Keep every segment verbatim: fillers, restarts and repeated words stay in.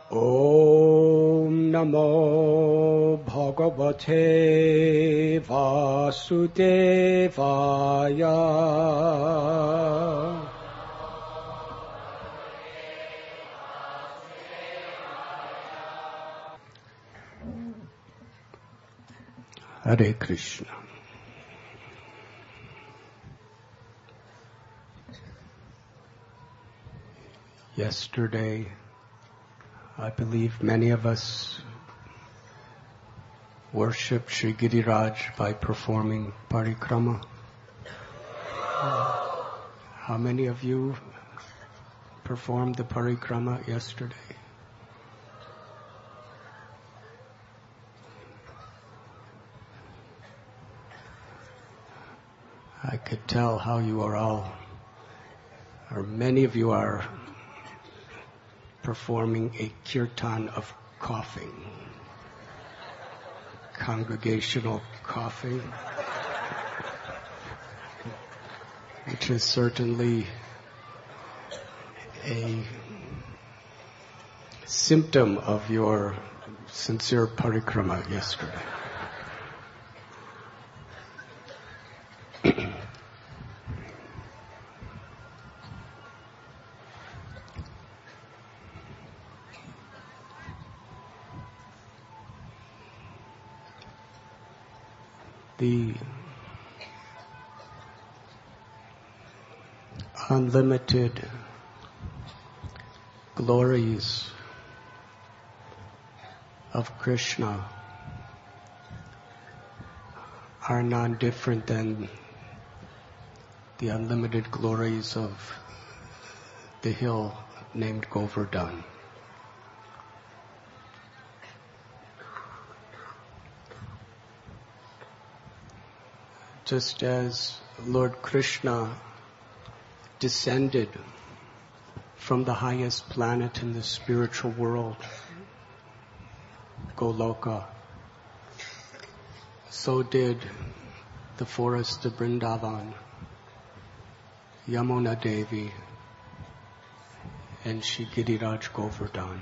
Om Namo Bhagavate Vasudevaya. Hare Krishna. Yesterday, I believe many of us worship Sri Giriraj by performing parikrama. How many of you performed the parikrama yesterday? I could tell how you are all, or many of you are performing a kirtan of coughing, congregational coughing, which is certainly a symptom of your sincere parikrama yesterday. The unlimited glories of Krishna are not different than the unlimited glories of the hill named Govardhan. Just as Lord Krishna descended from the highest planet in the spiritual world, Goloka, so did the forest of Vrindavan, Yamuna Devi, and Shri Giriraj Govardhan.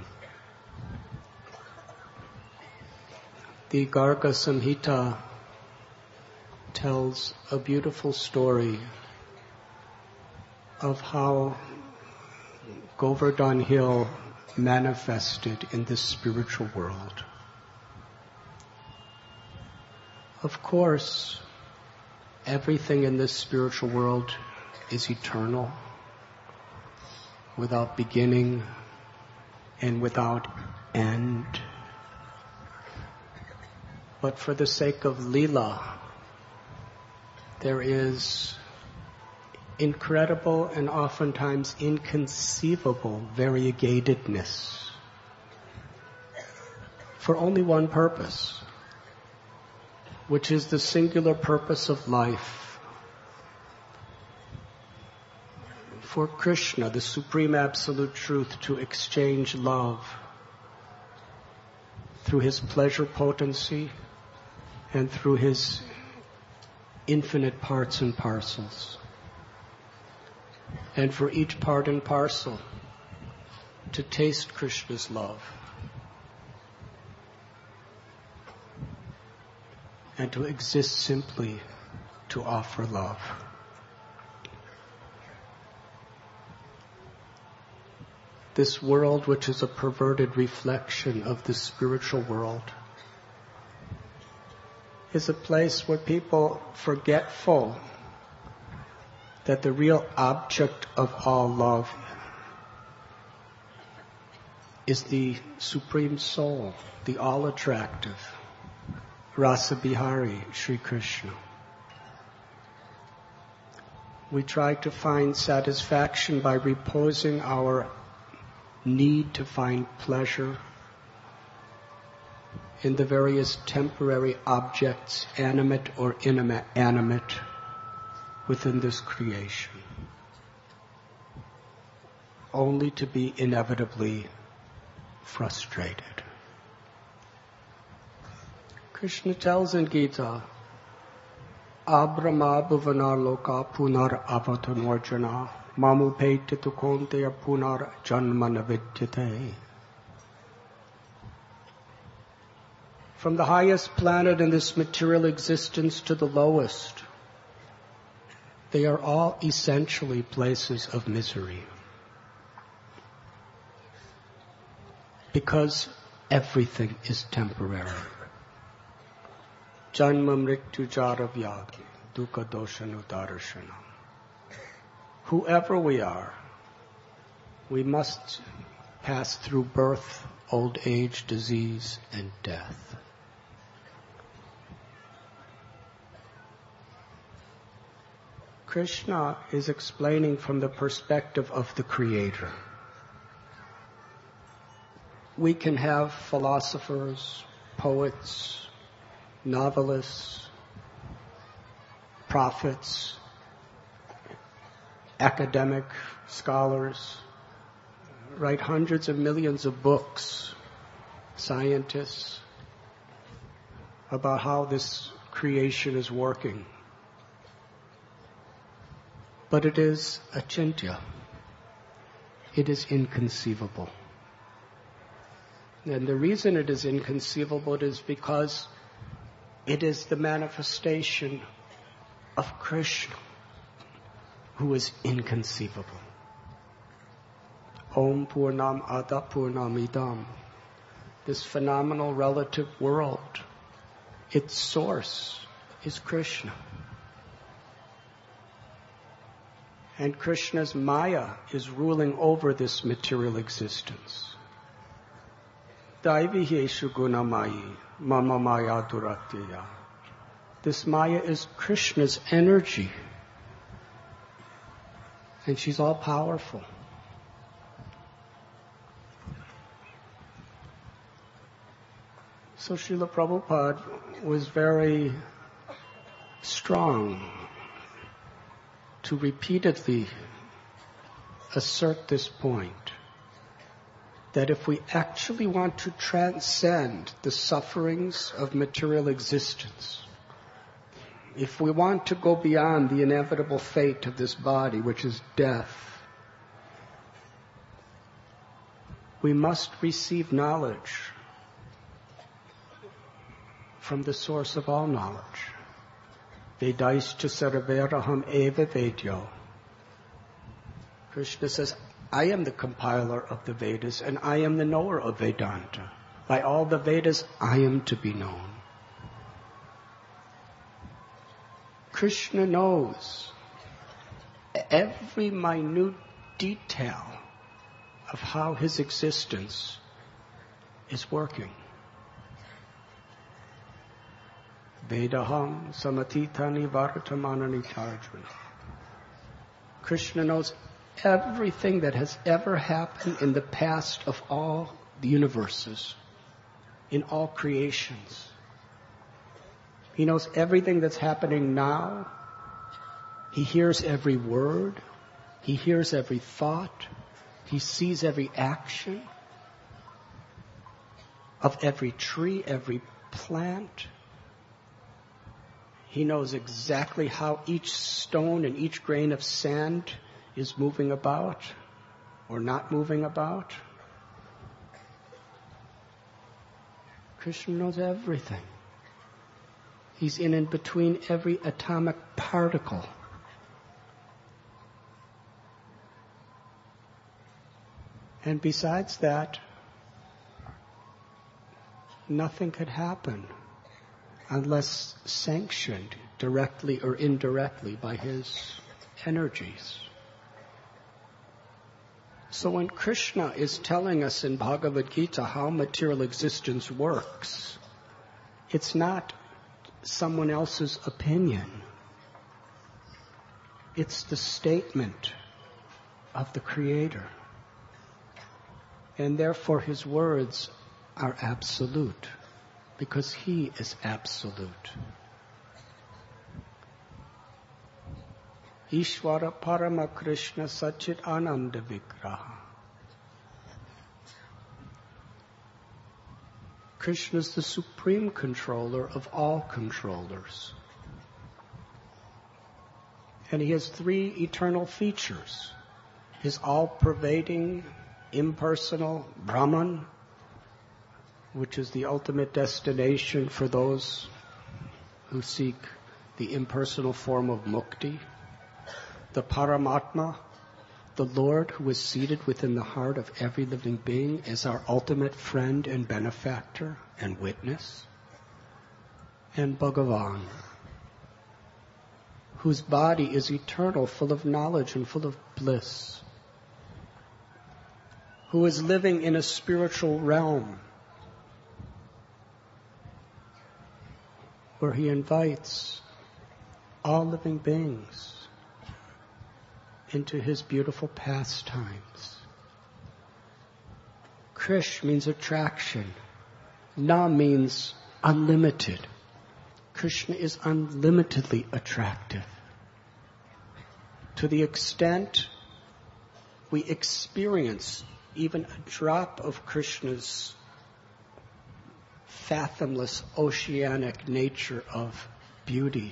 The Garga Samhita tells a beautiful story of how Govardhan Hill manifested in the spiritual world. Of course, everything in this spiritual world is eternal, without beginning and without end. But for the sake of Leela, there is incredible and oftentimes inconceivable variegatedness for only one purpose, which is the singular purpose of life. For Krishna, the Supreme Absolute Truth, to exchange love through His pleasure potency and through His infinite parts and parcels. And for each part and parcel to taste Krishna's love and to exist simply to offer love. This world, which is a perverted reflection of the spiritual world, is a place where people, forgetful that the real object of all love is the Supreme Soul, the all-attractive Rasa Bihari, Sri Krishna. We try to find satisfaction by reposing our need to find pleasure in the various temporary objects, animate or inanimate, within this creation, only to be inevitably frustrated. Krishna tells in Gita, Abrahma bhuvanar loka punar avatanvarjana mamu peti tukonteya punar janmana vidyate. From the highest planet in this material existence to the lowest, they are all essentially places of misery. Because everything is temporary. Janma mrityu jara vyagi, dukkha doshanu darshanam. Whoever we are, we must pass through birth, old age, disease, and death. Krishna is explaining from the perspective of the Creator. We can have philosophers, poets, novelists, prophets, academic scholars, write hundreds of millions of books, scientists, about how this creation is working. But it is achintya. It is inconceivable. And the reason it is inconceivable is because it is the manifestation of Krishna, who is inconceivable. Om Purnam Ada Purnam Idam. This phenomenal relative world, its source is Krishna. And Krishna's Maya is ruling over this material existence. Daiviheshu gunamayi mama maya duraktiya. This Maya is Krishna's energy. And she's all powerful. So Srila Prabhupada was very strong to repeatedly assert this point, that if we actually want to transcend the sufferings of material existence, if we want to go beyond the inevitable fate of this body, which is death, we must receive knowledge from the source of all knowledge. Vedaischa sarveraham eva vedyo. Krishna says, I am the compiler of the Vedas and I am the knower of Vedanta. By all the Vedas, I am to be known. Krishna knows every minute detail of how his existence is working. Vedaham samatitani vartamanani tarjuna. Krishna knows everything that has ever happened in the past of all the universes, in all creations. He knows everything that's happening now. He hears every word. He hears every thought. He sees every action of every tree, every plant. He knows exactly how each stone and each grain of sand is moving about or not moving about. Krishna knows everything. He's in and between every atomic particle. And besides that, nothing could happen unless sanctioned directly or indirectly by his energies. So when Krishna is telling us in Bhagavad Gita how material existence works, it's not someone else's opinion. It's the statement of the Creator. And therefore his words are absolute, because he is absolute. Ishvara Parama Krishna Sachit Ananda Vigraha. Krishna is the supreme controller of all controllers. And he has three eternal features. His all-pervading, impersonal Brahman, which is the ultimate destination for those who seek the impersonal form of mukti. The Paramatma, the Lord who is seated within the heart of every living being, is our ultimate friend and benefactor and witness. And Bhagavan, whose body is eternal, full of knowledge and full of bliss, who is living in a spiritual realm where he invites all living beings into his beautiful pastimes. Krish means attraction. Na means unlimited. Krishna is unlimitedly attractive. To the extent we experience even a drop of Krishna's fathomless oceanic nature of beauty,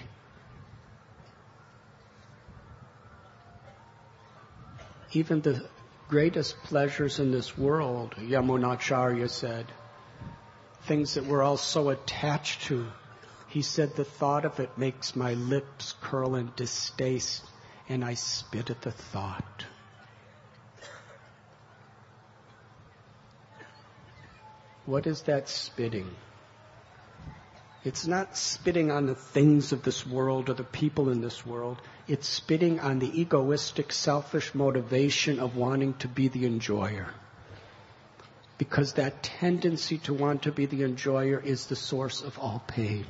even the greatest pleasures in this world, Yamunacharya said, things that we're all so attached to, he said, the thought of it makes my lips curl in distaste, and I spit at the thought. What is that spitting? It's not spitting on the things of this world or the people in this world. It's spitting on the egoistic, selfish motivation of wanting to be the enjoyer. Because that tendency to want to be the enjoyer is the source of all pain.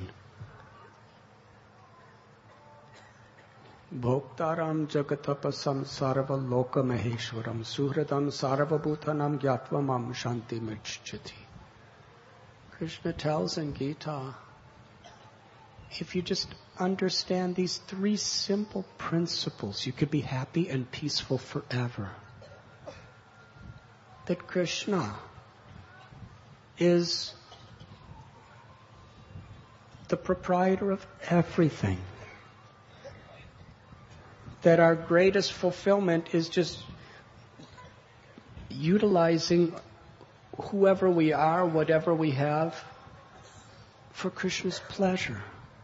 Bhoktaram jagatapasam sarva loka maheshwaram suhradam sarvabhutanam gyatvam shanti micchati. Krishna tells in Gita, if you just understand these three simple principles, you could be happy and peaceful forever. That Krishna is the proprietor of everything. That our greatest fulfillment is just utilizing whoever we are, whatever we have, for Krishna's pleasure.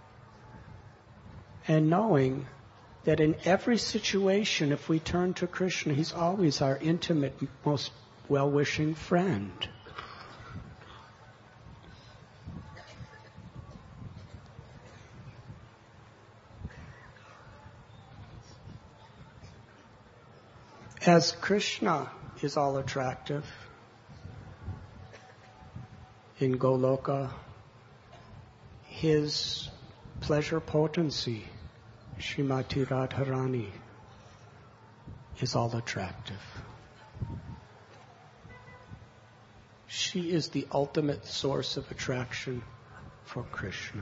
And knowing that in every situation, if we turn to Krishna, he's always our intimate, most well-wishing friend. As Krishna is all attractive, in Goloka, his pleasure potency, Srimati Radharani, is all attractive. She is the ultimate source of attraction for Krishna.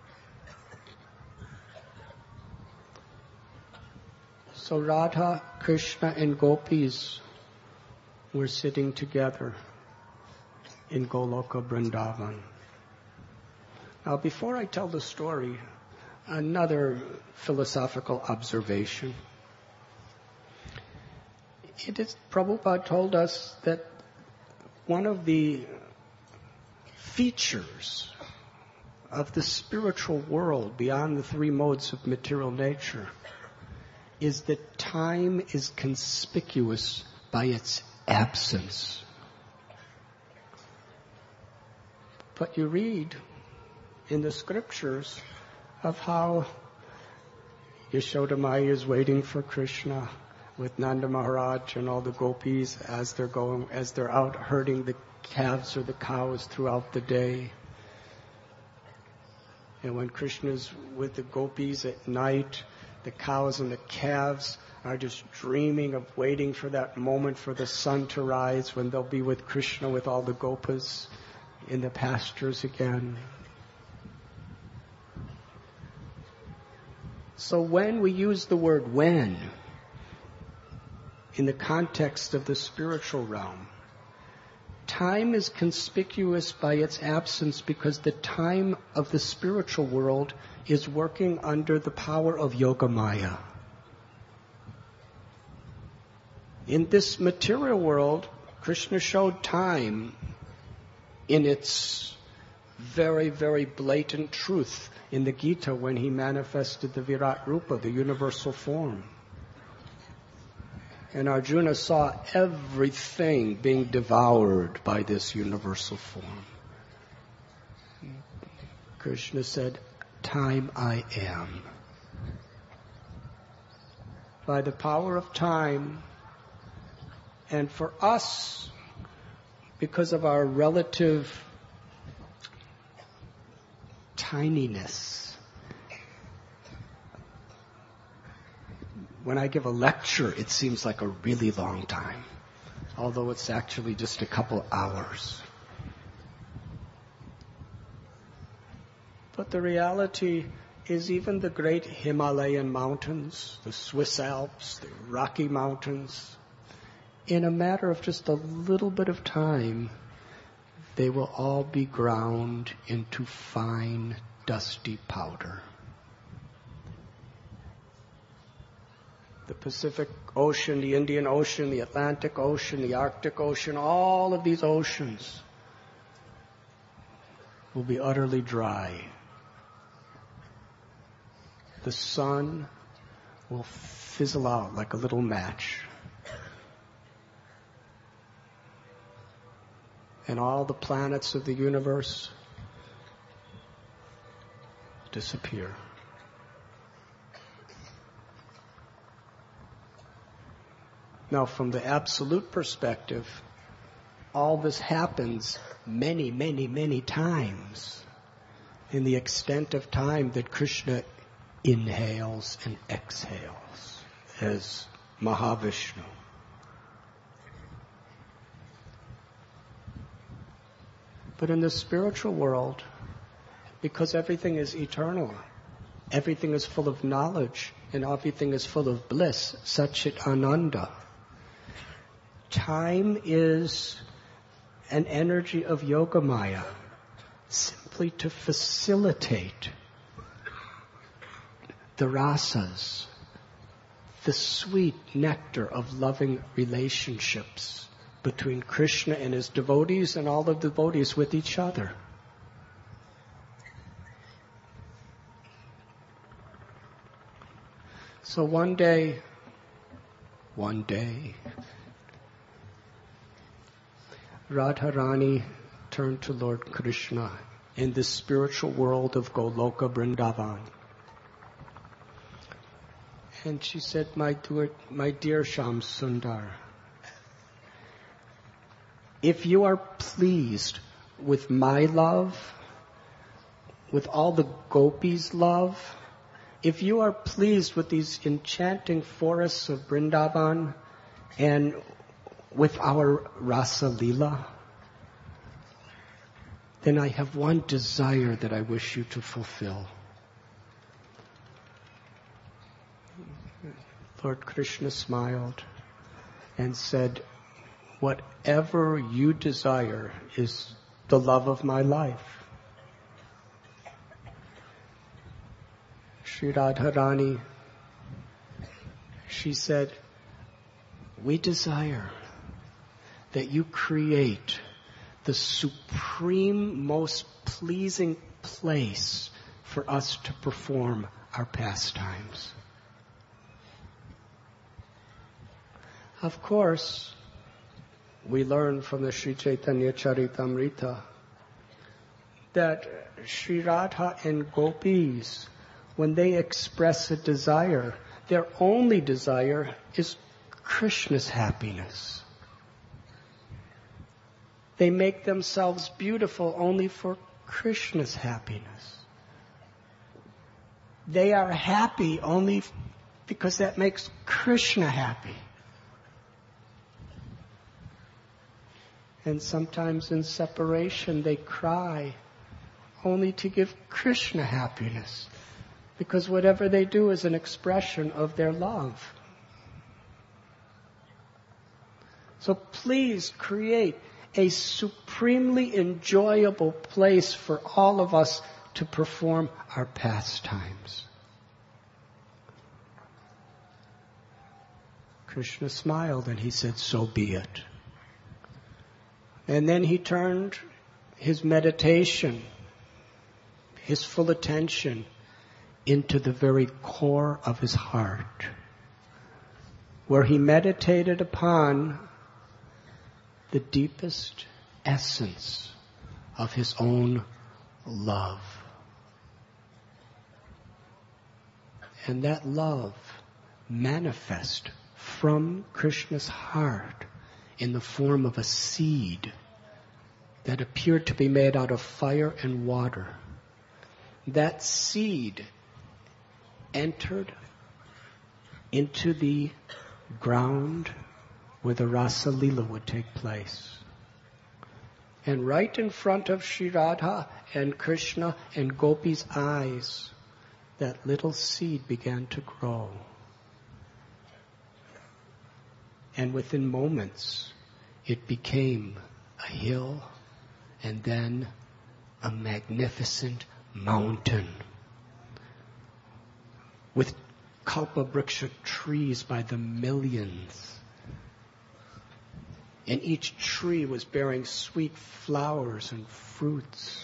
So Radha, Krishna, and gopis were sitting together in Goloka Vrindavan. Now, before I tell the story, another philosophical observation. It is, Prabhupada told us that one of the features of the spiritual world beyond the three modes of material nature is that time is conspicuous by its absence. But you read in the scriptures of how Yashoda Maya is waiting for Krishna with Nanda Maharaj and all the gopis as they're going, as they're out herding the calves or the cows throughout the day. And when Krishna's with the gopis at night, the cows and the calves are just dreaming of waiting for that moment for the sun to rise when they'll be with Krishna with all the gopas in the pastures again. So when we use the word when in the context of the spiritual realm, time is conspicuous by its absence because the time of the spiritual world is working under the power of Yoga Maya. In this material world, Krishna showed time in its very, very blatant truth in the Gita when he manifested the Virat Rupa, the universal form. And Arjuna saw everything being devoured by this universal form. Krishna said, time I am. By the power of time, and for us, because of our relative tininess, when I give a lecture, it seems like a really long time, although it's actually just a couple hours. But the reality is even the great Himalayan mountains, the Swiss Alps, the Rocky Mountains, in a matter of just a little bit of time, they will all be ground into fine, dusty powder. The Pacific Ocean, the Indian Ocean, the Atlantic Ocean, the Arctic Ocean, all of these oceans will be utterly dry. The sun will fizzle out like a little match. And all the planets of the universe disappear. Now, from the absolute perspective, all this happens many, many, many times in the extent of time that Krishna inhales and exhales as Mahavishnu. But in the spiritual world, because everything is eternal, everything is full of knowledge, and everything is full of bliss, Satchit Ananda, time is an energy of Yogamaya, simply to facilitate the rasas, the sweet nectar of loving relationships between Krishna and his devotees and all the devotees with each other. So one day, one day, Radharani turned to Lord Krishna in the spiritual world of Goloka Vrindavan. And she said, my dear, my dear Shyam Sundar, if you are pleased with my love, with all the gopis' love, if you are pleased with these enchanting forests of Vrindavan and with our Rasa Leela, then I have one desire that I wish you to fulfill. Lord Krishna smiled and said, whatever you desire is the love of my life. Sri Radharani, she said, we desire that you create the supreme, most pleasing place for us to perform our pastimes. Of course, we learn from the Sri Chaitanya Charitamrita that Sri Radha and gopis, when they express a desire, their only desire is Krishna's happiness. They make themselves beautiful only for Krishna's happiness. They are happy only because that makes Krishna happy. And sometimes in separation they cry only to give Krishna happiness, because whatever they do is an expression of their love. So please create a supremely enjoyable place for all of us to perform our pastimes. Krishna smiled and he said, so be it. And then he turned his meditation, his full attention into the very core of his heart, where he meditated upon the deepest essence of his own love. And that love manifest from Krishna's heart in the form of a seed that appeared to be made out of fire and water. That seed entered into the ground where the Rasa Leela would take place. And right in front of Sri Radha and Krishna and Gopi's eyes, that little seed began to grow. And within moments, it became a hill and then a magnificent mountain with kalpabriksha trees by the millions. And each tree was bearing sweet flowers and fruits.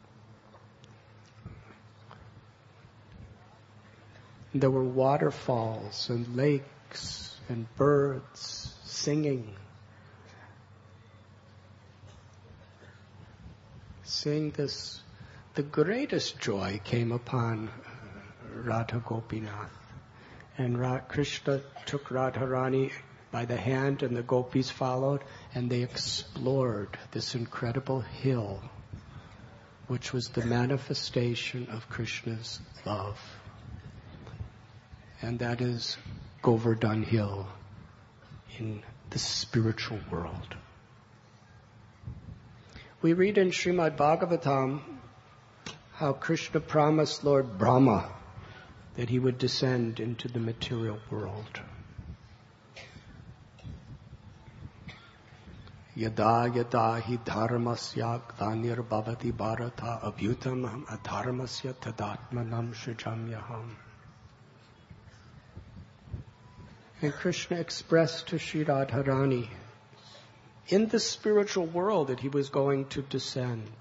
And there were waterfalls and lakes and birds singing. Seeing this, the greatest joy came upon Radha Gopinath. And Ra- Krishna took Radharani by the hand and the gopis followed, and they explored this incredible hill, which was the manifestation of Krishna's love. And that is Govardhan Hill in the spiritual world. We read in Srimad Bhagavatam how Krishna promised Lord Brahma that he would descend into the material world. Yada yada hi dharmasya glanir bhavati bharata abhyutamam adharmasya tadatmanam shrijamyaham. And Krishna expressed to Sri Radharani in the spiritual world that he was going to descend.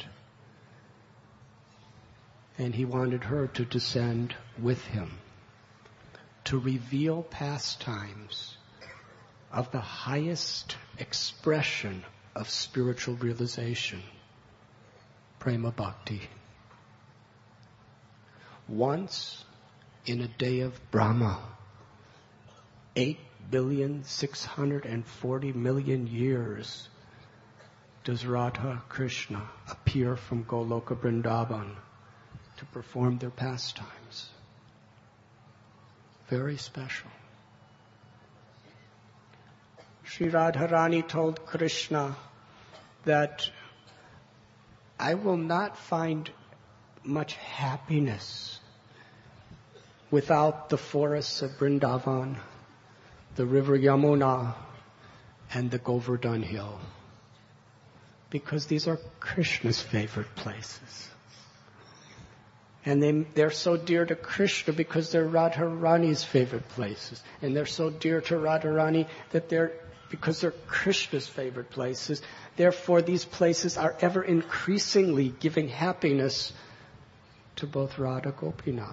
And he wanted her to descend with him to reveal pastimes of the highest expression of spiritual realization, prema bhakti. Once in a day of Brahma, eight billion six hundred and forty million years does Radha Krishna appear from Goloka Vrindavan to perform their pastimes. Very special. Sri Radharani told Krishna that I will not find much happiness without the forests of Vrindavan, the river Yamuna, and the Govardhan Hill, because these are Krishna's favorite places. And they, they're so dear to Krishna because they're Radharani's favorite places. And they're so dear to Radharani that they're, because they're Krishna's favorite places. Therefore, these places are ever increasingly giving happiness to both Radha Gopinath.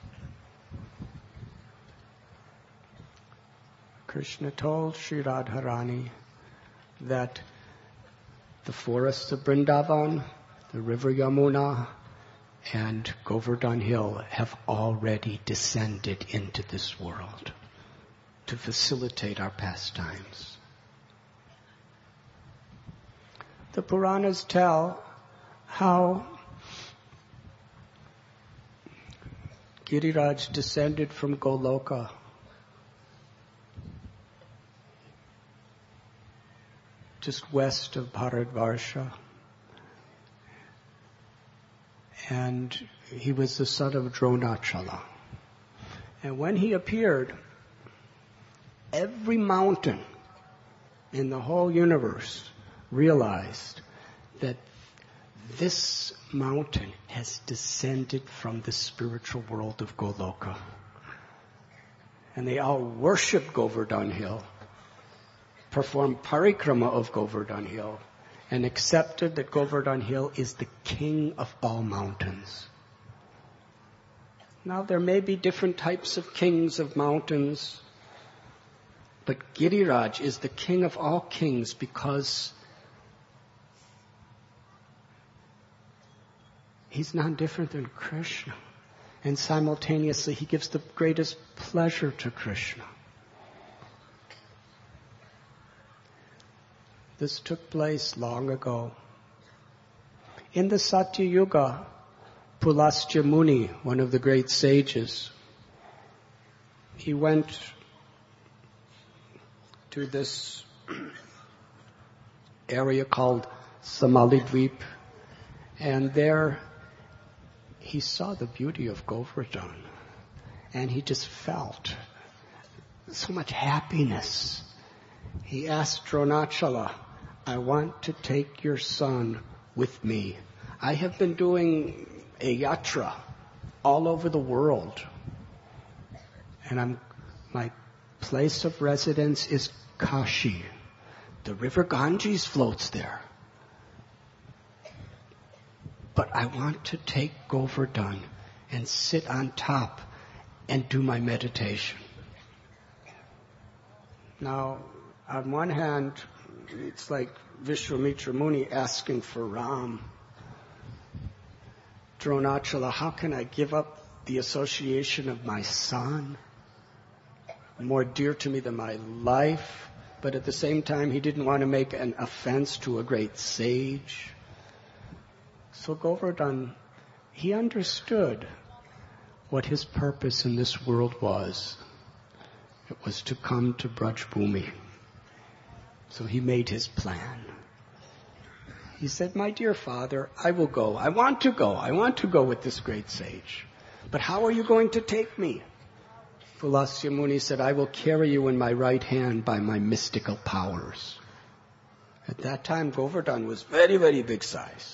Krishna told Sri Radharani that the forests of Vrindavan, the river Yamuna, and Govardhan Hill have already descended into this world to facilitate our pastimes. The Puranas tell how Giriraj descended from Goloka just west of Bharatvarsha. And he was the son of Dronachala. And when he appeared, every mountain in the whole universe realized that this mountain has descended from the spiritual world of Goloka. And they all worshiped Govardhan Hill, performed parikrama of Govardhan Hill, and accepted that Govardhan Hill is the king of all mountains. Now there may be different types of kings of mountains, but Giriraj is the king of all kings because he's not different than Krishna. And simultaneously, he gives the greatest pleasure to Krishna. This took place long ago. In the Satya Yuga, Pulastya Muni, one of the great sages, he went to this area called Samalidvip, and there he saw the beauty of Govardhan, and he just felt so much happiness. He asked Dronachala, I want to take your son with me. I have been doing a yatra all over the world, and I'm, my place of residence is Kashi. The river Ganges floats there. But I want to take Govardhan and sit on top and do my meditation. Now, on one hand, it's like Vishwamitra Muni asking for Ram. Dronachala, how can I give up the association of my son? More dear to me than my life. But at the same time, he didn't want to make an offense to a great sage. So Govardhan, he understood what his purpose in this world was. It was to come to Braj Bhumi. So he made his plan. He said, my dear father, I will go. I want to go. I want to go with this great sage. But how are you going to take me? Pulastya Muni said, I will carry you in my right hand by my mystical powers. At that time, Govardhan was very, very big size.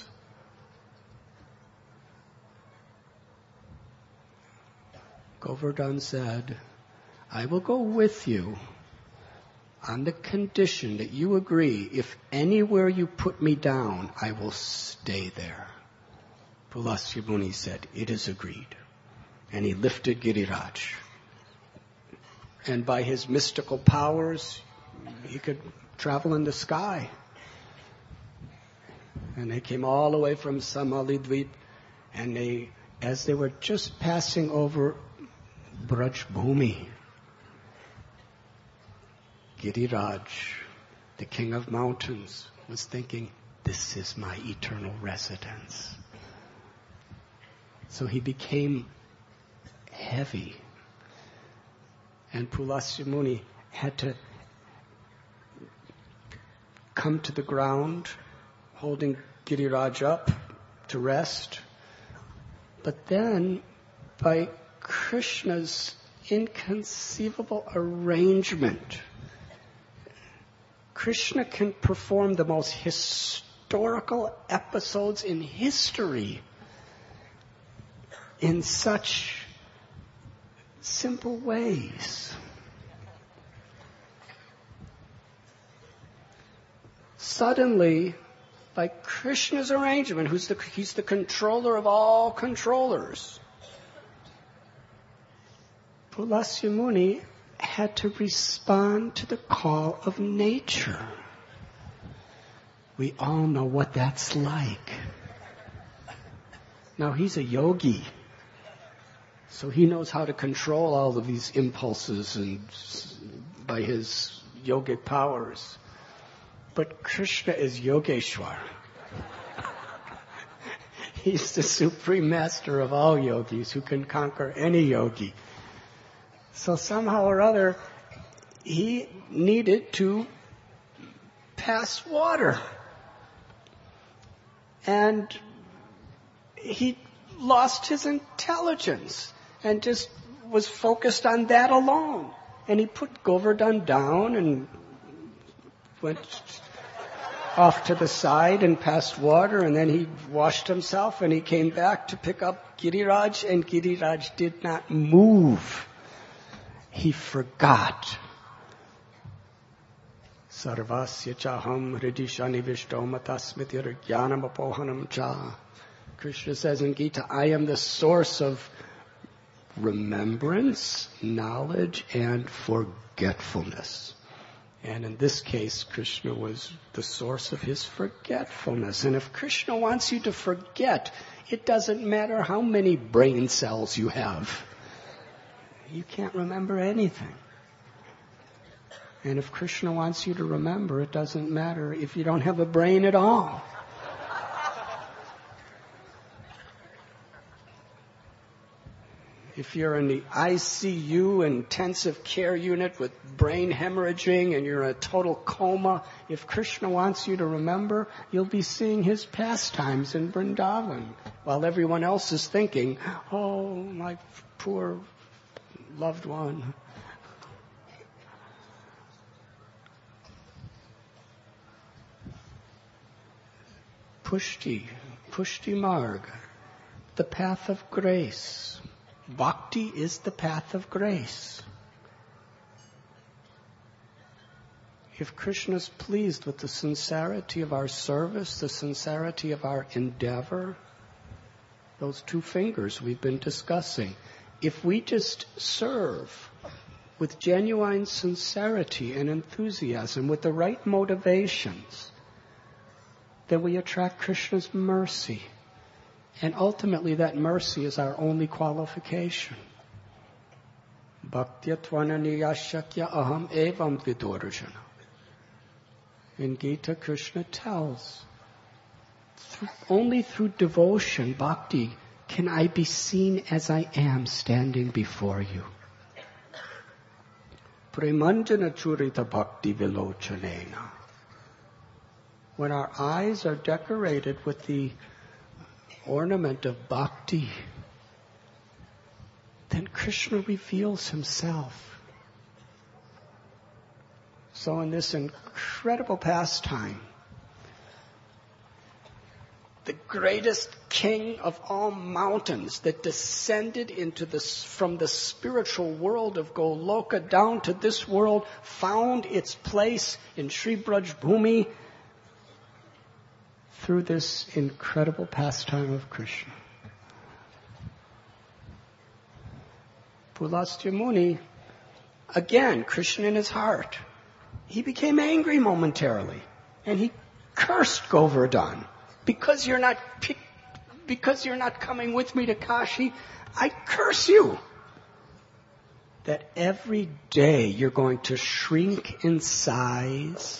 Govardhan said, I will go with you on the condition that you agree if anywhere you put me down, I will stay there. Pulastya Muni said, it is agreed. And he lifted Giriraj. And by his mystical powers, he could travel in the sky. And they came all the way from Samalidvip, and they, as they were just passing over Braj Bhumi, Giriraj, the king of mountains, was thinking, this is my eternal residence. So he became heavy. And Pulastya Muni had to come to the ground, holding Giriraj up to rest. But then, by Krishna's inconceivable arrangement, Krishna can perform the most historical episodes in history in such simple ways. Suddenly, by Krishna's arrangement, who's the, he's the controller of all controllers, Pulastya Muni had to respond to the call of nature. We all know what that's like. Now, he's a yogi, so he knows how to control all of these impulses and by his yogic powers. But Krishna is Yogeshwar. He's the supreme master of all yogis who can conquer any yogi. So somehow or other, he needed to pass water. And he lost his intelligence and just was focused on that alone. And he put Govardhan down and went off to the side and passed water, and then he washed himself and he came back to pick up Giriraj, and Giriraj did not move. He forgot. Sarvasya chaham hridishanivishtomatasmitir jnanamapohanam cha. Krishna says in Gita, I am the source of remembrance, knowledge, and forgetfulness. And in this case, Krishna was the source of his forgetfulness. And if Krishna wants you to forget, it doesn't matter how many brain cells you have. You can't remember anything. And if Krishna wants you to remember, it doesn't matter if you don't have a brain at all. If you're in the I C U, intensive care unit with brain hemorrhaging and you're in a total coma, if Krishna wants you to remember, you'll be seeing his pastimes in Vrindavan while everyone else is thinking, oh, my poor loved one. Pushti, Pushti Marg, the path of grace. Bhakti is the path of grace. If Krishna is pleased with the sincerity of our service, the sincerity of our endeavor, those two fingers we've been discussing, if we just serve with genuine sincerity and enthusiasm, with the right motivations, then we attract Krishna's mercy. And ultimately that mercy is our only qualification. Bhaktya tvananiyashakya aham evam vidorjana. In Gita, Krishna tells, through, only through devotion, bhakti, can I be seen as I am standing before you. Premanjana churita bhakti vilochanena. When our eyes are decorated with the ornament of bhakti, then Krishna reveals himself. So in this incredible pastime, the greatest king of all mountains that descended into this, from the spiritual world of Goloka down to this world, found its place in Sri Braj Bhumi through this incredible pastime of Krishna. Pulastya Muni, again, Krishna in his heart, he became angry momentarily, and he cursed Govardhan. Because you're not because you're not coming with me to Kashi, I curse you. That every day you're going to shrink in size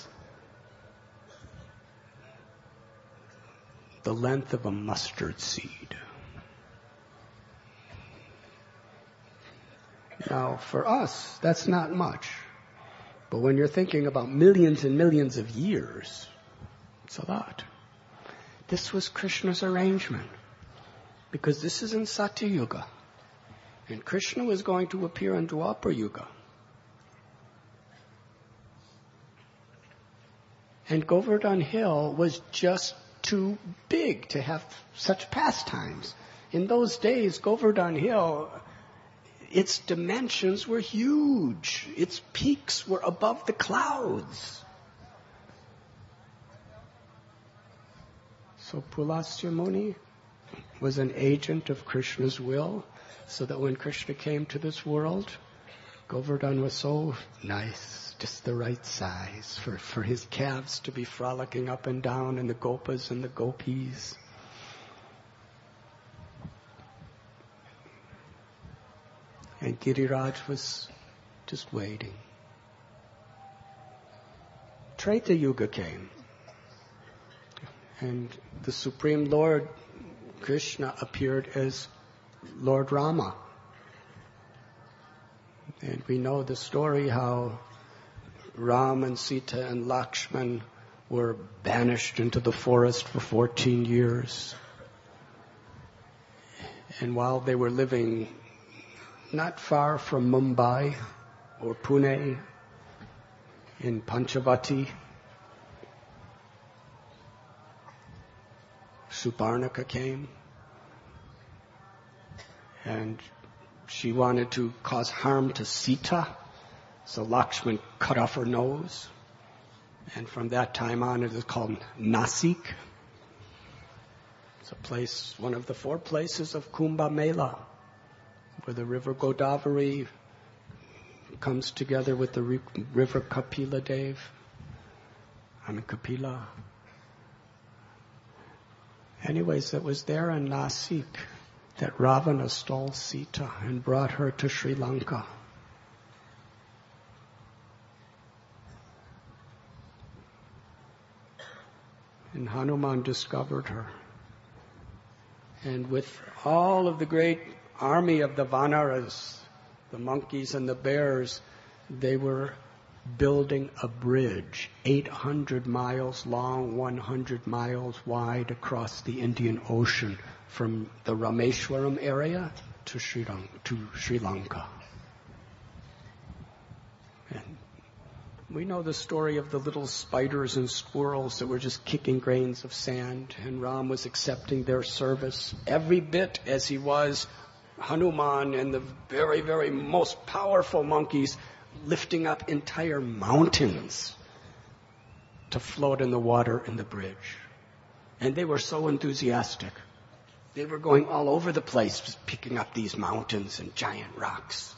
the length of a mustard seed. Now, for us, that's not much. But when you're thinking about millions and millions of years, it's a lot. This was Krishna's arrangement. Because this is in Satya Yuga. And Krishna was going to appear in Dwapara Yuga. And Govardhan Hill was just too big to have such pastimes. In those days, Govardhan Hill, its dimensions were huge. Its peaks were above the clouds. So Pulastya Muni was an agent of Krishna's will, so that when Krishna came to this world, Govardhan was so nice, just the right size for, for his calves to be frolicking up and down, and the gopas and the gopis. And Giriraj was just waiting. Treta Yuga came. And the Supreme Lord, Krishna, appeared as Lord Rama. And we know the story how Ram and Sita and Lakshman were banished into the forest for fourteen years. And while they were living not far from Mumbai or Pune, in Panchavati, Suparnaka came, and she wanted to cause harm to Sita, so Lakshman cut off her nose. And from that time on, it is called Nasik. It's a place, one of the four places of Kumbh Mela, where the river Godavari comes together with the river Kapila Dev. I mean Kapila. Anyways, it was there in Nasik that Ravana stole Sita and brought her to Sri Lanka. And Hanuman discovered her. And with all of the great army of the Vanaras, the monkeys and the bears, they were building a bridge eight hundred miles long, one hundred miles wide across the Indian Ocean from the Rameshwaram area to Sri Lanka. To Sri Lanka. And we know the story of the little spiders and squirrels that were just kicking grains of sand, and Ram was accepting their service every bit as he was Hanuman and the very, very most powerful monkeys lifting up entire mountains to float in the water in the bridge. And they were so enthusiastic. They were going all over the place, just picking up these mountains and giant rocks.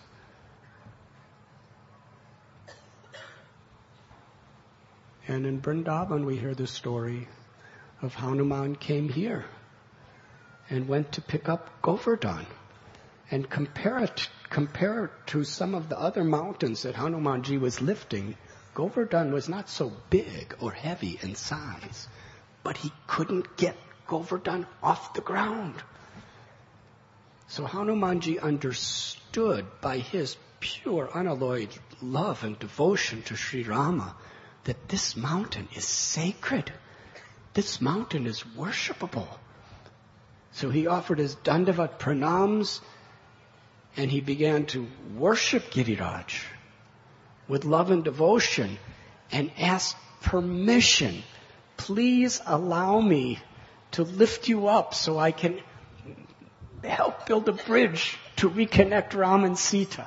And in Vrindavan, we hear the story of Hanuman came here and went to pick up Govardhan. And compare it, compare it to some of the other mountains that Hanumanji was lifting. Govardhan was not so big or heavy in size, but he couldn't get Govardhan off the ground. So Hanumanji understood by his pure, unalloyed love and devotion to Sri Rama that this mountain is sacred. This mountain is worshipable. So he offered his Dandavat pranams, and he began to worship Giriraj with love and devotion and asked permission. Please allow me to lift you up so I can help build a bridge to reconnect Ram and Sita.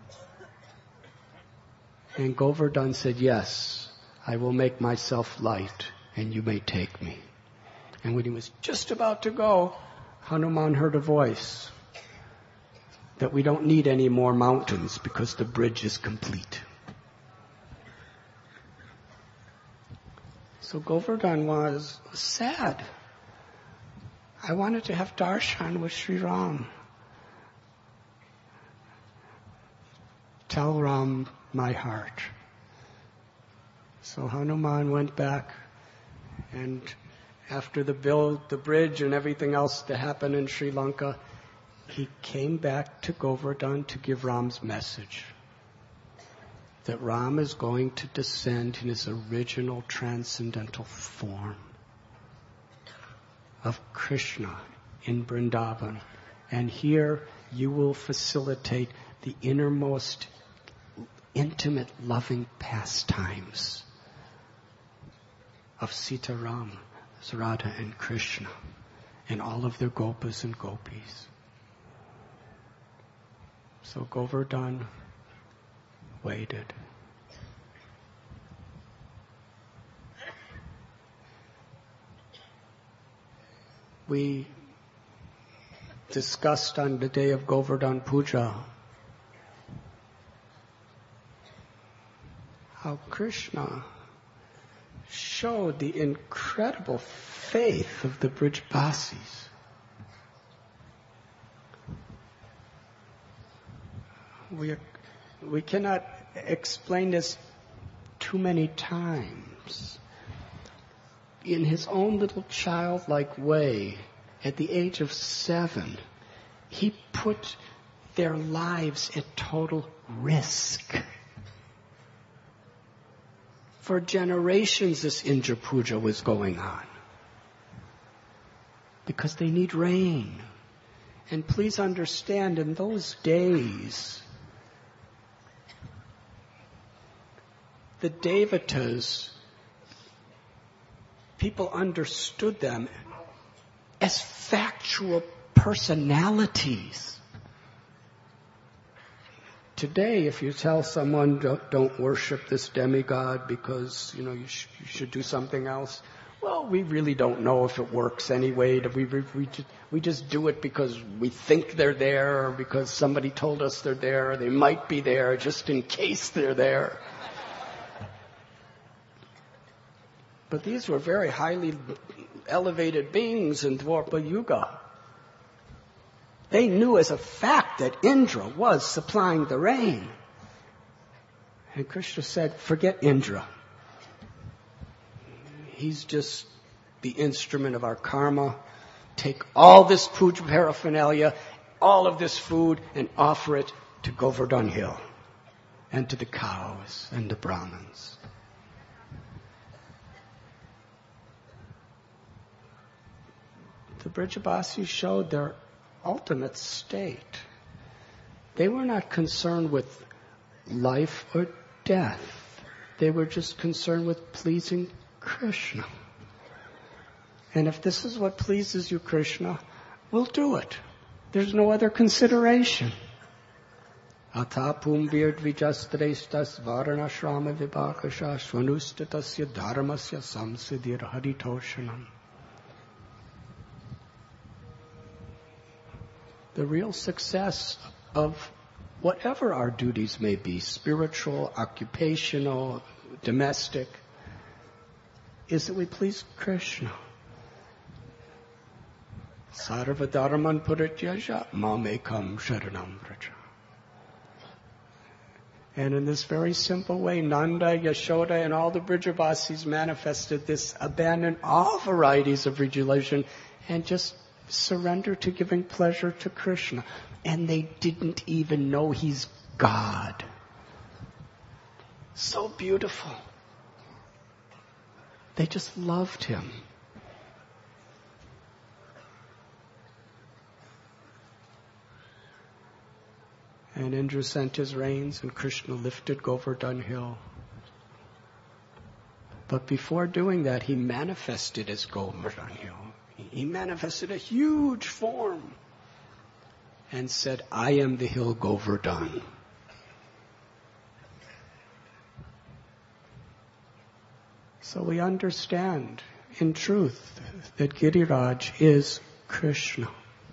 And Govardhan said, yes, I will make myself light and you may take me. And when he was just about to go, Hanuman heard a voice that we don't need any more mountains because the bridge is complete. So Govardhan was sad. I wanted to have darshan with Sri Ram. Tell Ram my heart. So Hanuman went back, and after the build, the bridge and everything else that happened in Sri Lanka, he came back to Govardhan to give Ram's message. That Ram is going to descend in his original transcendental form of Krishna in Vrindavan. And here you will facilitate the innermost, intimate, loving pastimes of Sita Ram, Radha and Krishna, and all of their gopas and gopis. So Govardhan waited. We discussed on the day of Govardhan Puja how Krishna showed the incredible faith of the Brijbasis. We, we cannot explain this too many times. In his own little childlike way, at the age of seven, he put their lives at total risk. For generations, this Indra Puja was going on. Because they need rain. And please understand, in those days, the Devatas, people understood them as factual personalities. Today, if you tell someone don't, don't worship this demigod because, you know, you, sh- you should do something else, well, we really don't know if it works anyway. We, we, we, just, we just do it because we think they're there or because somebody told us they're there or they might be there just in case they're there. But these were very highly elevated beings in Dwapara Yuga. They knew as a fact that Indra was supplying the rain. And Krishna said, forget Indra. He's just the instrument of our karma. Take all this puja paraphernalia, all of this food, and offer it to Govardhan Hill and to the cows and the Brahmins. The Brijabasis showed their ultimate state. They were not concerned with life or death. They were just concerned with pleasing Krishna. And if this is what pleases you, Krishna, we'll do it. There's no other consideration. Atapum virdvijastrestas varanashrama vibhakasha swanustatasya dharmasya samsiddhir haritoshanam. The real success of whatever our duties may be, spiritual, occupational, domestic, is that we please Krishna. Sarva dharman parityaja mamekam sharanam vraja. And in this very simple way, Nanda, Yashoda, and all the Brijabasis manifested this, abandon all varieties of religion and just surrender to giving pleasure to Krishna. And they didn't even know he's God. So beautiful. They just loved him. And Indra sent his rains and Krishna lifted Govardhan Hill. But before doing that, he manifested as Govardhan Hill. He manifested a huge form and said, I am the hill Govardhan. So we understand in truth that Giriraj is Krishna.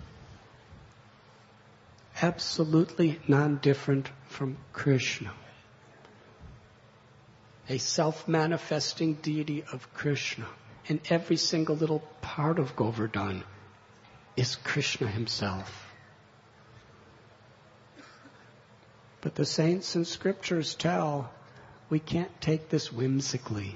Absolutely non-different from Krishna. A self-manifesting deity of Krishna. And every single little part of Govardhan is Krishna himself. But the saints and scriptures tell we can't take this whimsically.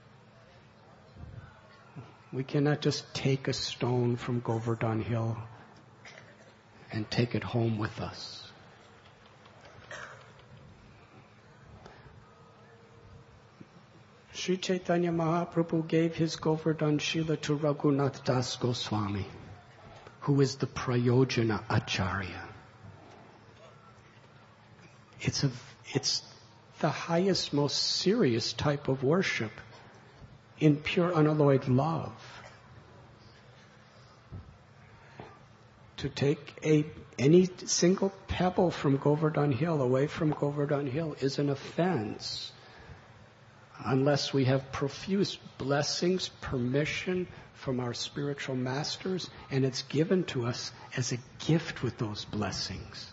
We cannot just take a stone from Govardhan Hill and take it home with us. Sri Chaitanya Mahaprabhu gave his Govardhan Shila to Raghunath Das Goswami, who is the Prayojana Acharya. It's a, it's the highest, most serious type of worship in pure unalloyed love. To take a any single pebble from Govardhan Hill, away from Govardhan Hill, is an offense. Unless we have profuse blessings, permission from our spiritual masters, and it's given to us as a gift with those blessings.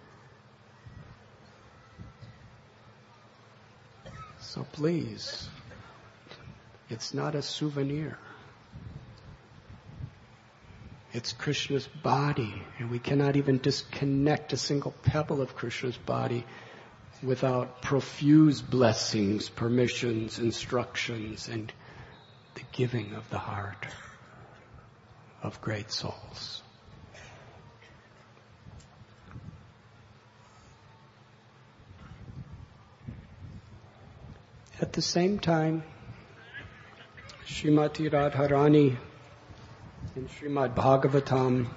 So please, it's not a souvenir. It's Krishna's body, and we cannot even disconnect a single pebble of Krishna's body without profuse blessings, permissions, instructions, and the giving of the heart of great souls. At the same time, Srimati Radharani in Srimad Bhagavatam,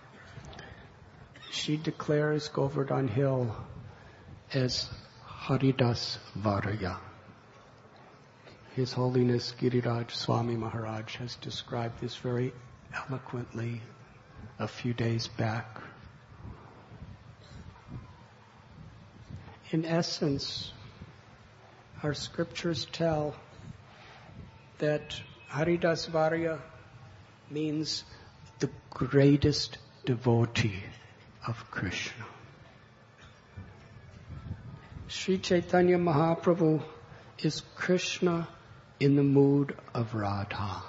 she declares Govardhan Hill as Haridas Varaya. His Holiness Giriraj Swami Maharaj has described this very eloquently a few days back. In essence, our scriptures tell that Haridas Varya means the greatest devotee of Krishna. Sri Chaitanya Mahaprabhu is Krishna in the mood of Radha.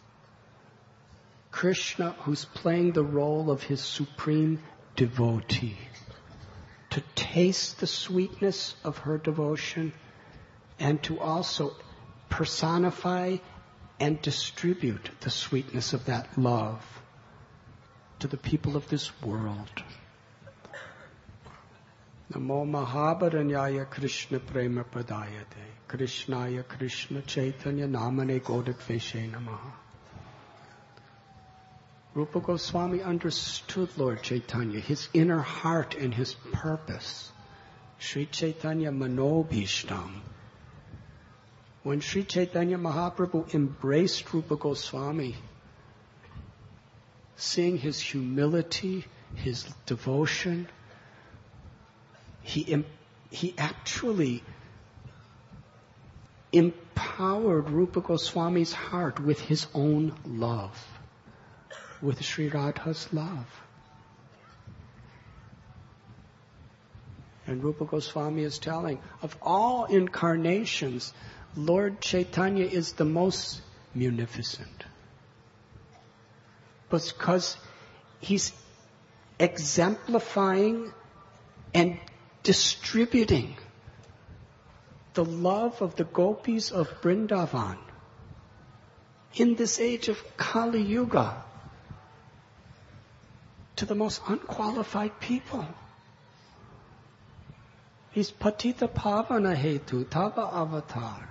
Krishna who's playing the role of his supreme devotee, to taste the sweetness of her devotion and to also personify and distribute the sweetness of that love to the people of this world. Namo Mahabharanyaya Krishna Prema Pradayate Krishnaya Krishna Chaitanya Namane Godakveshe Namaha. Rupa Goswami understood Lord Chaitanya, his inner heart and his purpose. Sri Chaitanya Manobhishtam. When Sri Chaitanya Mahaprabhu embraced Rupa Goswami, seeing his humility, his devotion, he, he actually empowered Rupa Goswami's heart with his own love, with Sri Radha's love. And Rupa Goswami is telling, of all incarnations, Lord Chaitanya is the most munificent. Because he's exemplifying and distributing the love of the gopis of Vrindavan in this age of Kali Yuga to the most unqualified people. He's Patita Pavana Hetu, Tava Avatar.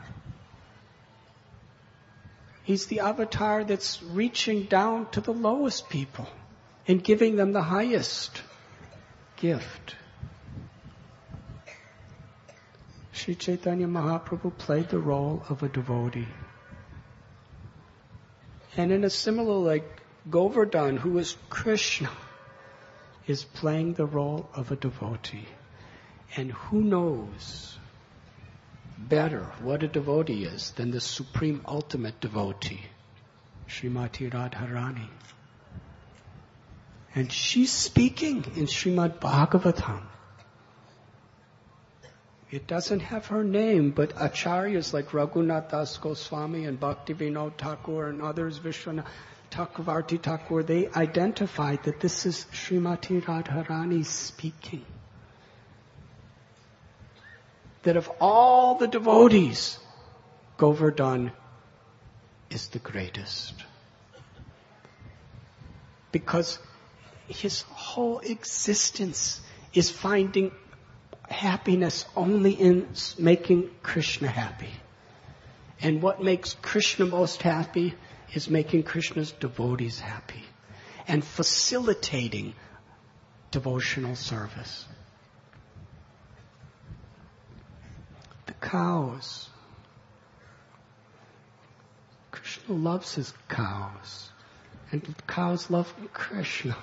He's the avatar that's reaching down to the lowest people and giving them the highest gift. Sri Chaitanya Mahaprabhu played the role of a devotee. And in a similar way, Govardhan, who is Krishna, is playing the role of a devotee. And who knows better what a devotee is than the supreme ultimate devotee, Srimati Radharani. And she's speaking in Srimad Bhagavatam. It doesn't have her name, but acharyas like Raghunath Das Goswami and Bhaktivinoda Thakur and others, Vishwanath Chakravarti Thakur, they identified that this is Srimati Radharani speaking. That of all the devotees, Govardhan is the greatest. Because his whole existence is finding happiness only in making Krishna happy. And what makes Krishna most happy is making Krishna's devotees happy and facilitating devotional service. The cows. Krishna loves his cows. And the cows love Krishna.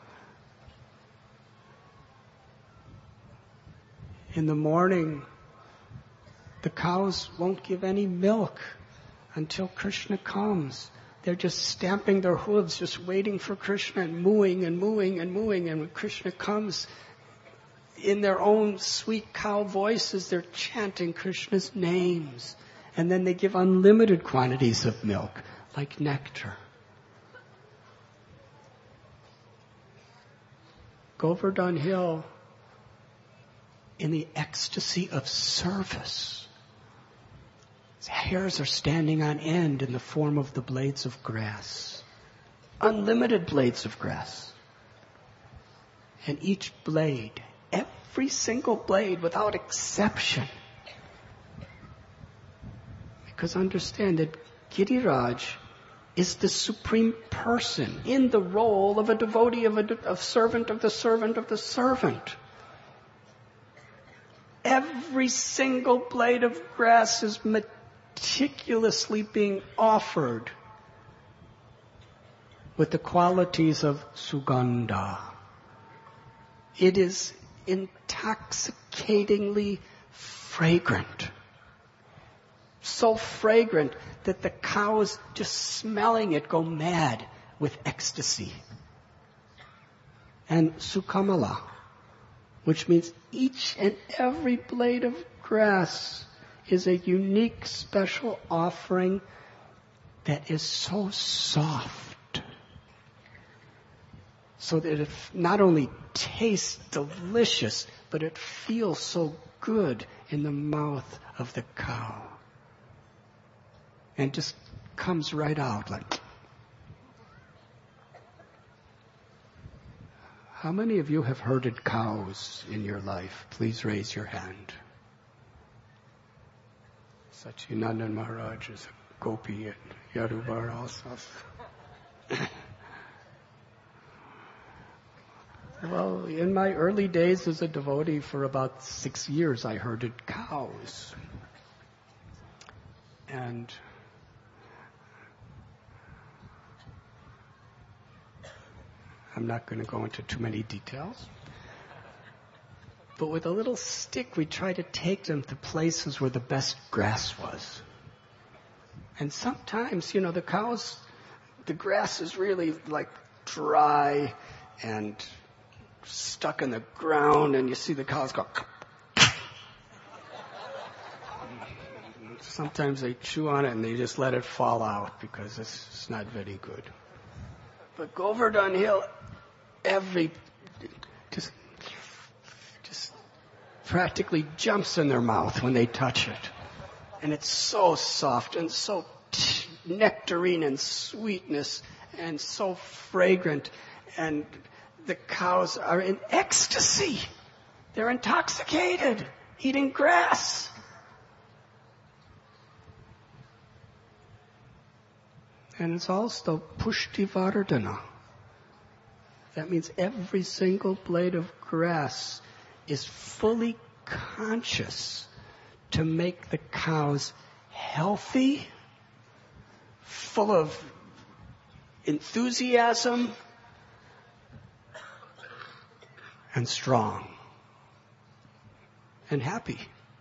In the morning, the cows won't give any milk until Krishna comes. They're just stamping their hooves, just waiting for Krishna and mooing and mooing and mooing. And when Krishna comes, in their own sweet cow voices, they're chanting Krishna's names. And then they give unlimited quantities of milk, like nectar. Govardhan Hill, in the ecstasy of service, his hairs are standing on end in the form of the blades of grass. Unlimited blades of grass. And each blade, every single blade without exception. Because understand that Giriraj is the supreme person in the role of a devotee, of a de- of servant of the servant of the servant. Every single blade of grass is meticulously being offered with the qualities of Sugandha. It is entirely intoxicatingly fragrant. So fragrant that the cows, just smelling it, go mad with ecstasy. And Sukamala, which means each and every blade of grass is a unique, special offering that is so soft, so that it not only tastes delicious, but it feels so good in the mouth of the cow. And just comes right out like... How many of you have herded cows in your life? Please raise your hand. Satyananda Maharaj is a gopi at Yadubar also. Well, in my early days as a devotee, for about six years, I herded cows. And I'm not going to go into too many details. But with a little stick, we try to take them to places where the best grass was. And sometimes, you know, the cows, the grass is really like dry and stuck in the ground, and you see the cows go... Sometimes they chew on it and they just let it fall out because it's, it's not very good. But Govardhan Hill, every, just, just practically jumps in their mouth when they touch it. And it's so soft and so t- nectarine and sweetness and so fragrant. And the cows are in ecstasy. They're intoxicated, eating grass. And it's also Pushtivardhana. That means every single blade of grass is fully conscious to make the cows healthy, full of enthusiasm, and strong, and happy.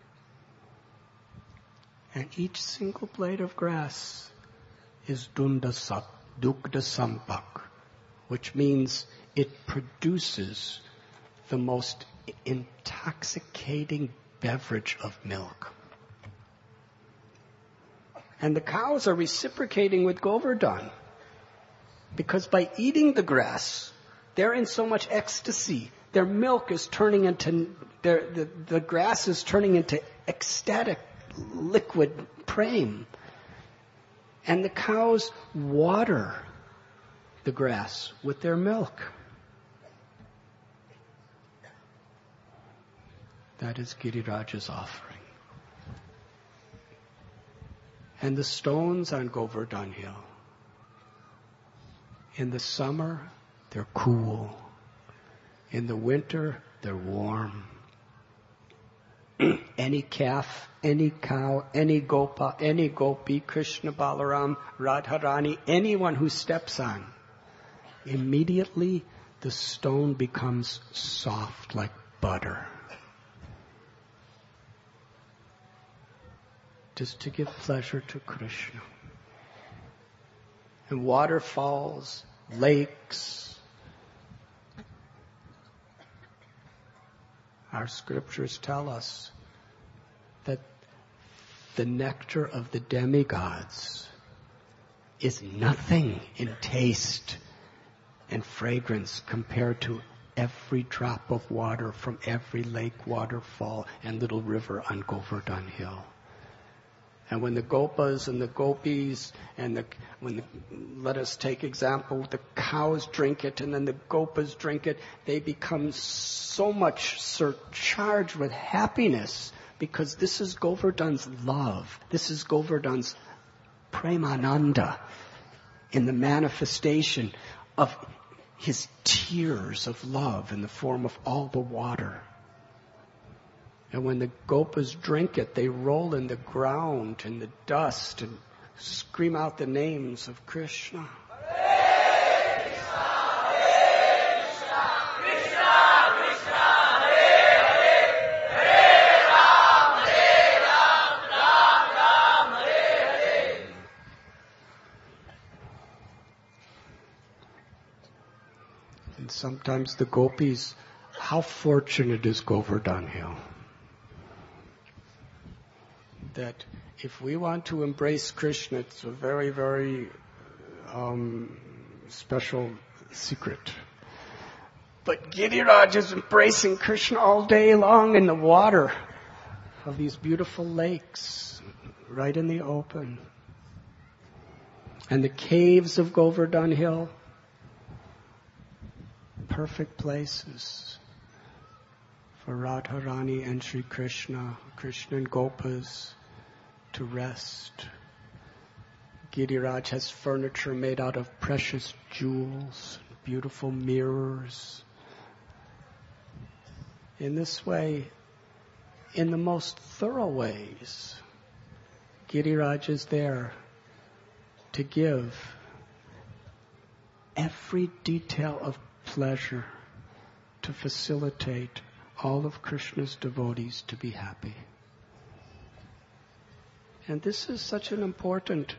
And each single blade of grass is Dundasap, Dugda Sampak, which means it produces the most intoxicating beverage of milk. And the cows are reciprocating with Govardhan, because by eating the grass, they're in so much ecstasy. Their milk is turning into, their, the, the grass is turning into ecstatic liquid prem. And the cows water the grass with their milk. That is Giriraja's offering. And the stones on Govardhan Hill, in the summer, they're cool. In the winter, they're warm. Any calf, any cow, any gopa, any gopi, Krishna, Balaram, Radharani, anyone who steps on, immediately the stone becomes soft like butter. Just to give pleasure to Krishna. And waterfalls, lakes, our scriptures tell us that the nectar of the demigods is nothing in taste and fragrance compared to every drop of water from every lake, waterfall, and little river on Govardhan Hill. And when the gopas and the gopis and the, when the, let us take example, the cows drink it and then the gopas drink it, they become so much surcharged with happiness because this is Govardhan's love. This is Govardhan's premananda in the manifestation of his tears of love in the form of all the water. And when the gopas drink it, they roll in the ground, in the dust, and scream out the names of Krishna. Hare Krishna, Hare Krishna, Krishna Krishna, Hare Hare, And sometimes the gopis, how fortunate is Govardhan Hill? That if we want to embrace Krishna, it's a very, very um, special secret. But Giriraj is embracing Krishna all day long in the water of these beautiful lakes, right in the open. And the caves of Govardhan Hill, perfect places for Radharani and Sri Krishna, Krishna and Gopas to rest. Giriraj has furniture made out of precious jewels, beautiful mirrors. In this way, in the most thorough ways, Giriraj is there to give every detail of pleasure to facilitate all of Krishna's devotees to be happy. And this is such an important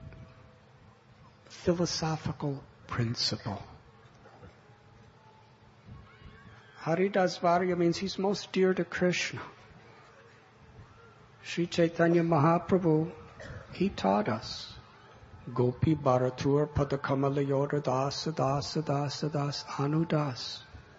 philosophical principle. Haridas Varya means he's most dear to Krishna. Sri Chaitanya Mahaprabhu, he taught us. Gopi Bharatur Padakamalayora Dasa Dasa Dasa Das Anudas.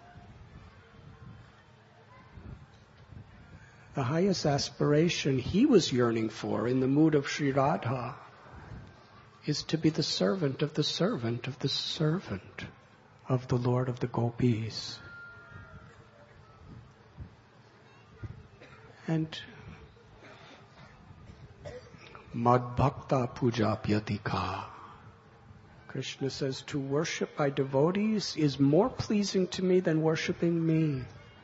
The highest aspiration he was yearning for in the mood of Sri Radha is to be the servant of the servant of the servant of the Lord of the Gopis. And Mad Bhakta Pujapyadika. Krishna says, to worship my devotees is more pleasing to me than worshiping me.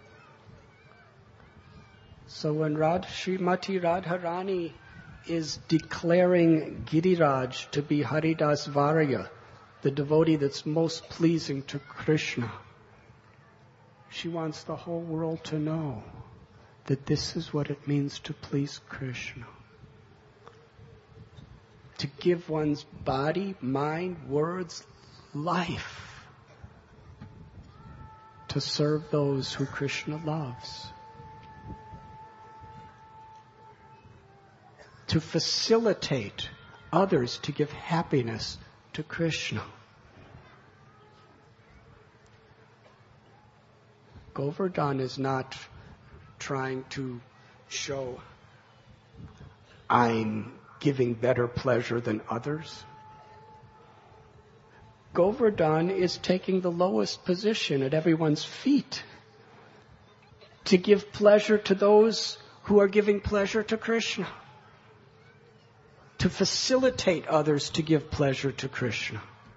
So when Radha, Srimati Radharani is declaring Giriraj to be Haridas Varya, the devotee that's most pleasing to Krishna, she wants the whole world to know that this is what it means to please Krishna. To give one's body, mind, words, life to serve those who Krishna loves. To facilitate others to give happiness to Krishna. Govardhan is not trying to show I'm giving better pleasure than others. Govardhan is taking the lowest position at everyone's feet to give pleasure to those who are giving pleasure to Krishna. To facilitate others to give pleasure to Krishna.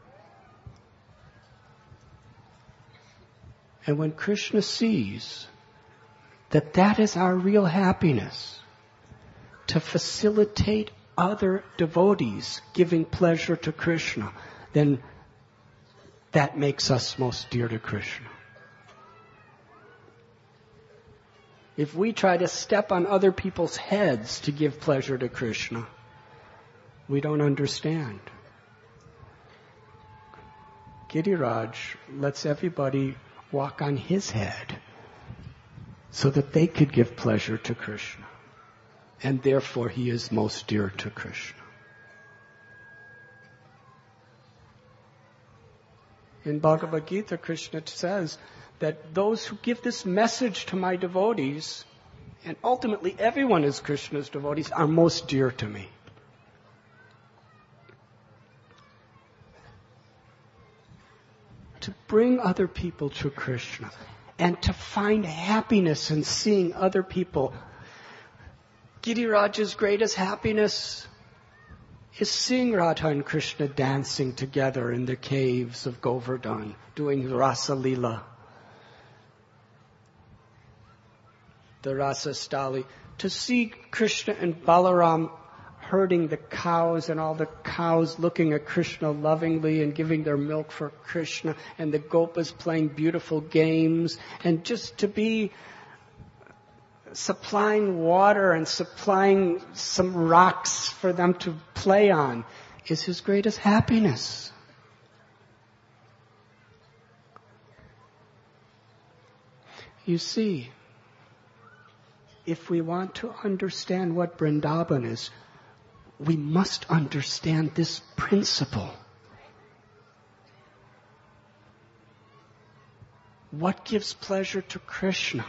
And when Krishna sees that that is our real happiness, to facilitate other devotees giving pleasure to Krishna, then that makes us most dear to Krishna. If we try to step on other people's heads to give pleasure to Krishna, we don't understand. Giriraj lets everybody walk on his head so that they could give pleasure to Krishna. And therefore he is most dear to Krishna. In Bhagavad Gita, Krishna says that those who give this message to my devotees, and ultimately everyone is Krishna's devotees, are most dear to me. To bring other people to Krishna and to find happiness in seeing other people. Giriraj's greatest happiness is seeing Radha and Krishna dancing together in the caves of Govardhan, doing Rasa Lila. The Rasa Stali. To see Krishna and Balaram herding the cows and all the cows looking at Krishna lovingly and giving their milk for Krishna, and the Gopas playing beautiful games, and just to be supplying water and supplying some rocks for them to play on is his greatest happiness. You see, if we want to understand what Vrindavan is, we must understand this principle. What gives pleasure to Krishna?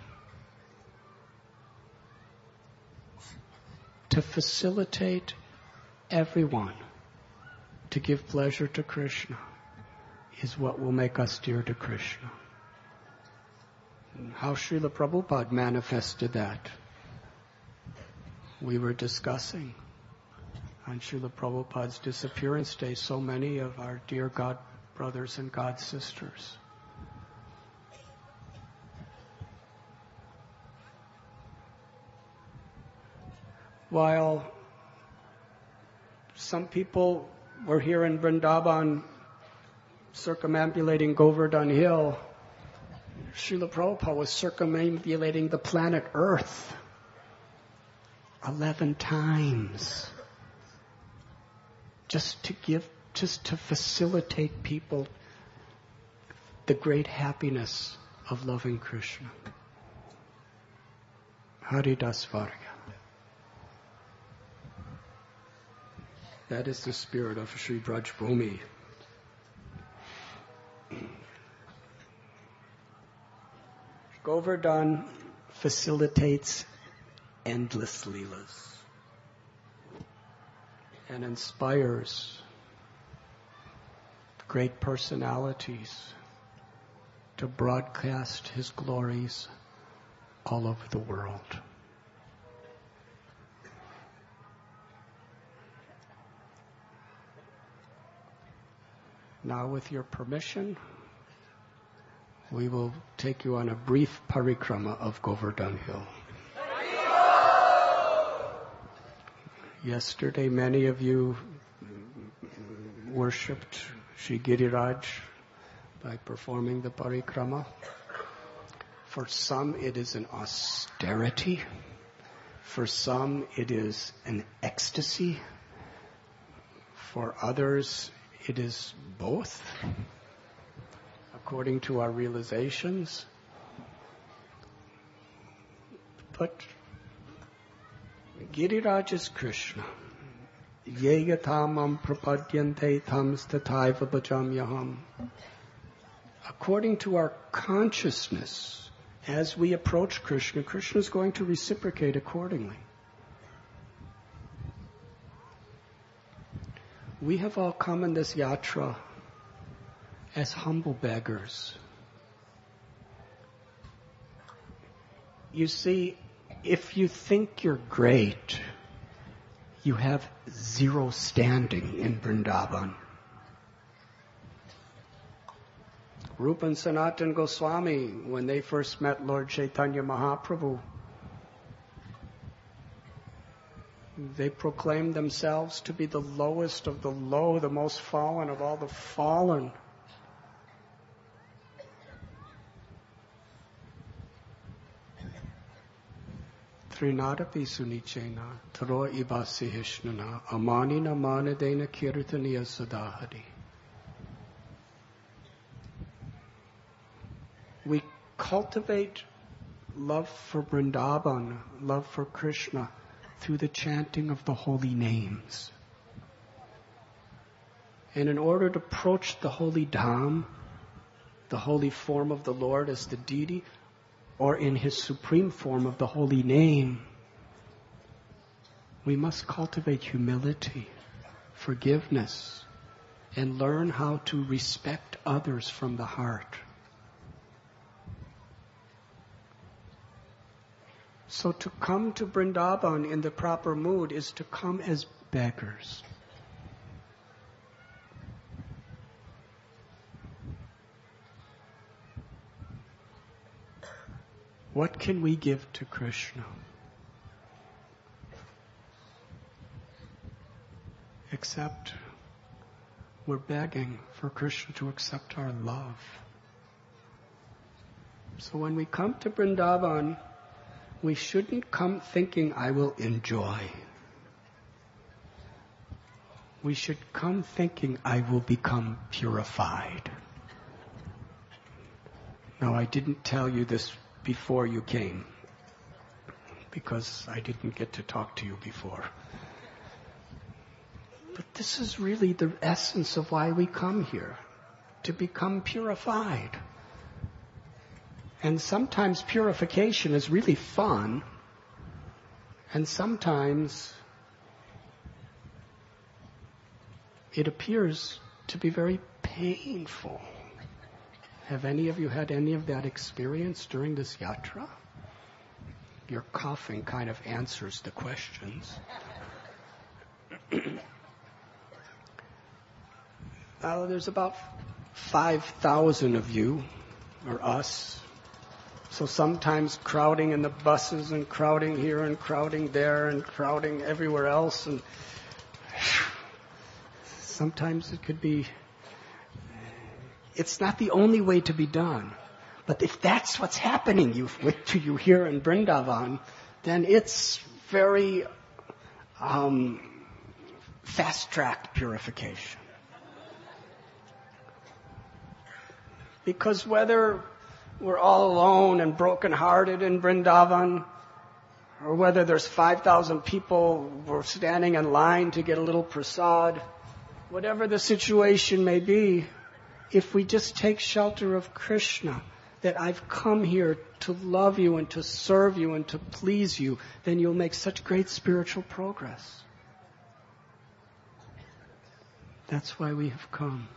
To facilitate everyone to give pleasure to Krishna is what will make us dear to Krishna. And how Srila Prabhupada manifested that, we were discussing on Srila Prabhupada's disappearance day, so many of our dear God brothers and God sisters. While some people were here in Vrindavan circumambulating Govardhan Hill, Srila Prabhupada was circumambulating the planet Earth eleven times. Just to give, just to facilitate people the great happiness of loving Krishna. Haridas Varga. That is the spirit of Sri Braj Bhumi. Govardhan facilitates endless leelas and inspires great personalities to broadcast his glories all over the world. Now, with your permission, we will take you on a brief parikrama of Govardhan Hill. Yesterday, many of you worshipped Shri Giriraj by performing the parikrama. For some, it is an austerity. For some, it is an ecstasy. For others, it is both, according to our realizations. But Giriraj is Krishna. Ye yatamam prapadyante tam stataiva bhajamyaham. According to our consciousness, as we approach Krishna, Krishna is going to reciprocate accordingly. We have all come in this yatra as humble beggars. You see, if you think you're great, you have zero standing in Vrindavan. Rupa and Sanatana Goswami, when they first met Lord Chaitanya Mahaprabhu, they proclaimed themselves to be the lowest of the low, the most fallen of all the fallen. Trinadapi sunichena, taro ibasi hishnana, amanina manadena kirtaniya sadahari. We cultivate love for Vrindavan, love for Krishna, through the chanting of the holy names. And in order to approach the holy Dham, the holy form of the Lord as the deity, or in his supreme form of the holy name, we must cultivate humility, forgiveness, and learn how to respect others from the heart. So to come to Vrindavan in the proper mood is to come as beggars. What can we give to Krishna? Except we're begging for Krishna to accept our love. So when we come to Vrindavan, we shouldn't come thinking, I will enjoy. We should come thinking, I will become purified. Now, I didn't tell you this before you came, because I didn't get to talk to you before. But this is really the essence of why we come here, to become purified. And sometimes purification is really fun, and sometimes it appears to be very painful. Have any of you had any of that experience during this yatra? Your coughing kind of answers the questions. Uh, there's about five thousand of you, or us. So sometimes crowding in the buses and crowding here and crowding there and crowding everywhere else. And sometimes it could be, it's not the only way to be done. But if that's what's happening you, to you here in Vrindavan, then it's very um, fast-tracked purification. Because whether we're all alone and broken-hearted in Vrindavan, or whether there's five thousand people who are standing in line to get a little prasad, whatever the situation may be, if we just take shelter of Krishna, that I've come here to love you and to serve you and to please you, then you'll make such great spiritual progress. That's why we have come.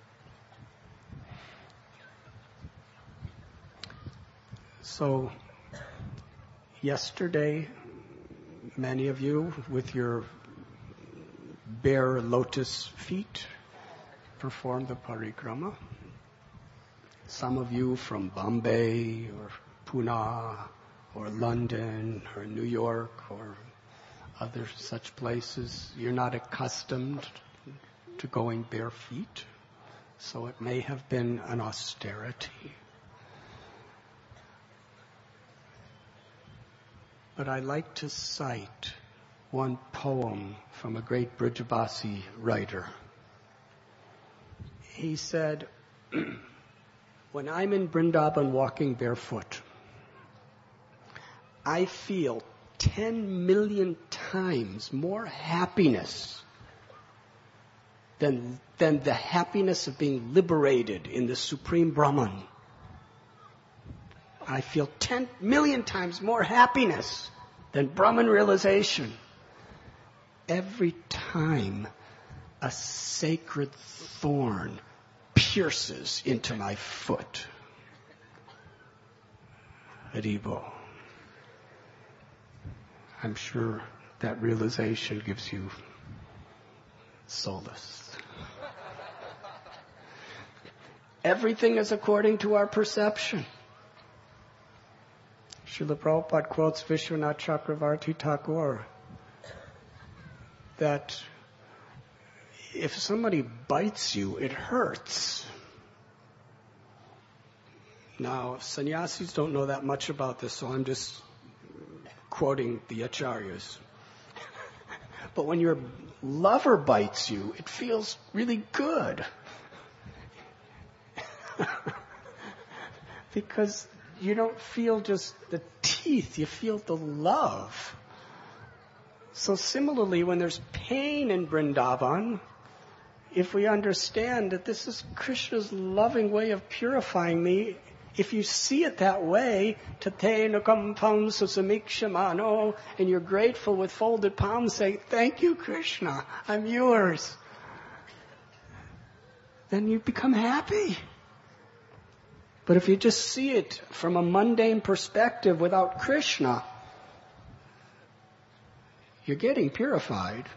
So, yesterday, many of you with your bare lotus feet performed the parikrama. Some of you from Bombay or Pune or London or New York or other such places, you're not accustomed to going bare feet, so it may have been an austerity. But I like to cite one poem from a great Brijabasi writer. He said, when I'm in Vrindavan walking barefoot, I feel ten million times more happiness than, than the happiness of being liberated in the Supreme Brahman. I feel ten million times more happiness than Brahman realization every time a sacred thorn pierces into my foot. Haribo. I'm sure that realization gives you solace. Everything is according to our perception. Srila Prabhupada quotes Vishwanath Chakravarti Thakur that if somebody bites you, it hurts. Now, sannyasis don't know that much about this, so I'm just quoting the acharyas. But when your lover bites you, it feels really good. Because you don't feel just the teeth, you feel the love. So similarly, when there's pain in Vrindavan, if we understand that this is Krishna's loving way of purifying me, if you see it that way, tate nukam pam susamikshamano, and you're grateful with folded palms, saying, thank you, Krishna, I'm yours, then you become happy. But if you just see it from a mundane perspective without Krishna, you're getting purified,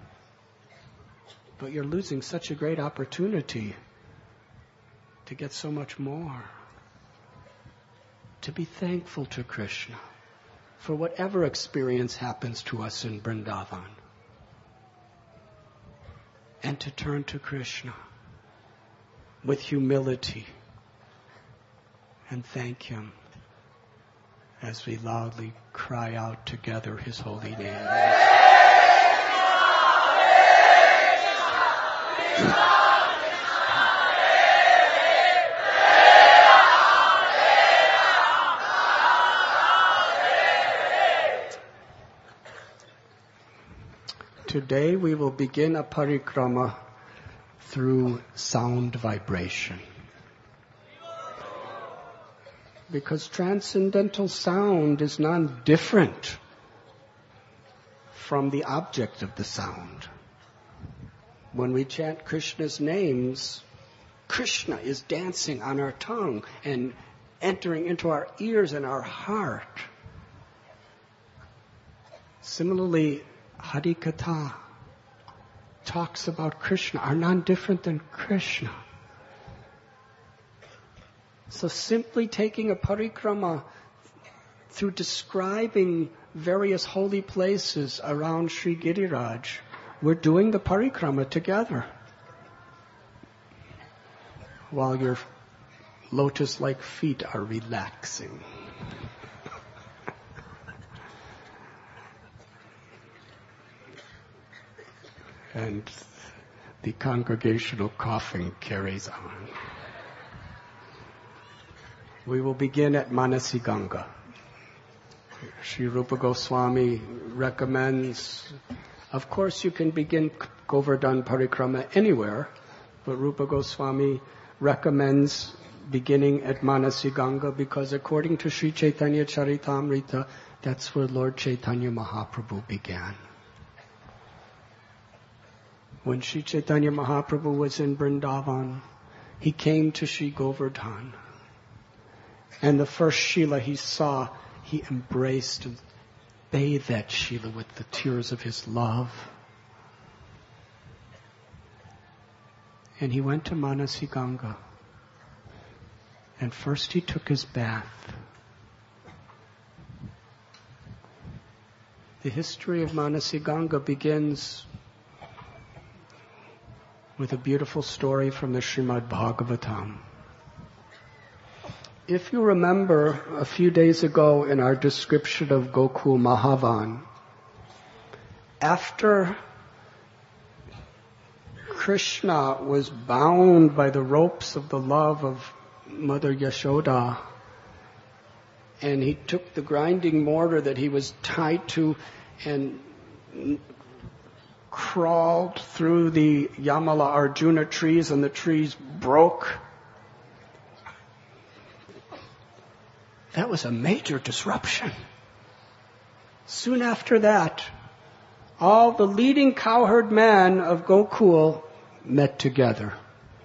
but you're losing such a great opportunity to get so much more. To be thankful to Krishna for whatever experience happens to us in Vrindavan. And to turn to Krishna with humility and thank Him as we loudly cry out together His holy name. today we will begin a parikrama through sound vibration. Because transcendental sound is non-different from the object of the sound. When we chant Krishna's names, Krishna is dancing on our tongue and entering into our ears and our heart. Similarly, Harikatha talks about Krishna, are non-different than Krishna. So simply taking a parikrama through describing various holy places around Sri Giriraj, we're doing the parikrama together. While your lotus-like feet are relaxing. And the congregational coughing carries on. We will begin at Manasi Ganga. Sri Rupa Goswami recommends, of course you can begin Govardhan Parikrama anywhere, but Rupa Goswami recommends beginning at Manasi Ganga because according to Sri Chaitanya Charitamrita, that's where Lord Chaitanya Mahaprabhu began. When Sri Chaitanya Mahaprabhu was in Vrindavan, he came to Sri Govardhan. And the first Shila he saw, he embraced and bathed that Shila with the tears of his love. And he went to Manasi Ganga. And first he took his bath. The history of Manasi Ganga begins with a beautiful story from the Srimad Bhagavatam. If you remember a few days ago in our description of Gokul Mahavan, after Krishna was bound by the ropes of the love of Mother Yashoda, and he took the grinding mortar that he was tied to and crawled through the Yamala Arjuna trees, and the trees broke. That was a major disruption. Soon after that, all the leading cowherd men of Gokul met together.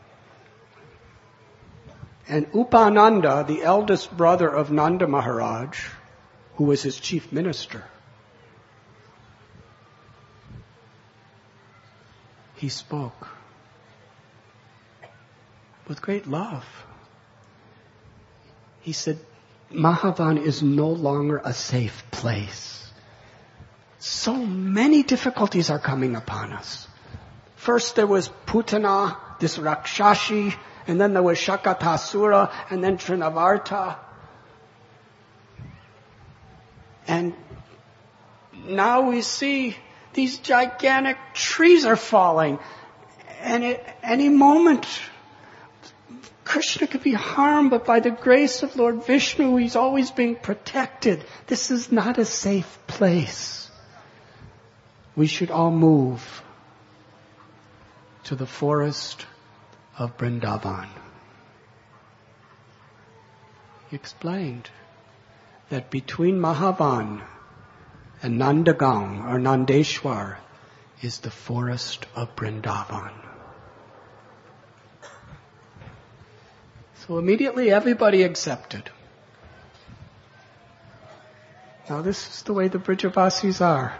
And Upananda, the eldest brother of Nanda Maharaj, who was his chief minister, he spoke with great love. He said, Mahavan is no longer a safe place. So many difficulties are coming upon us. First there was Putana, this Rakshashi, and then there was Shakatasura, and then Trinavarta. And now we see these gigantic trees are falling. And at any moment, Krishna could be harmed, but by the grace of Lord Vishnu, he's always being protected. This is not a safe place. We should all move to the forest of Vrindavan. He explained that between Mahavan and Nandagang or Nandeshwar is the forest of Vrindavan. So immediately everybody accepted. Now this is the way the Brijavasis are.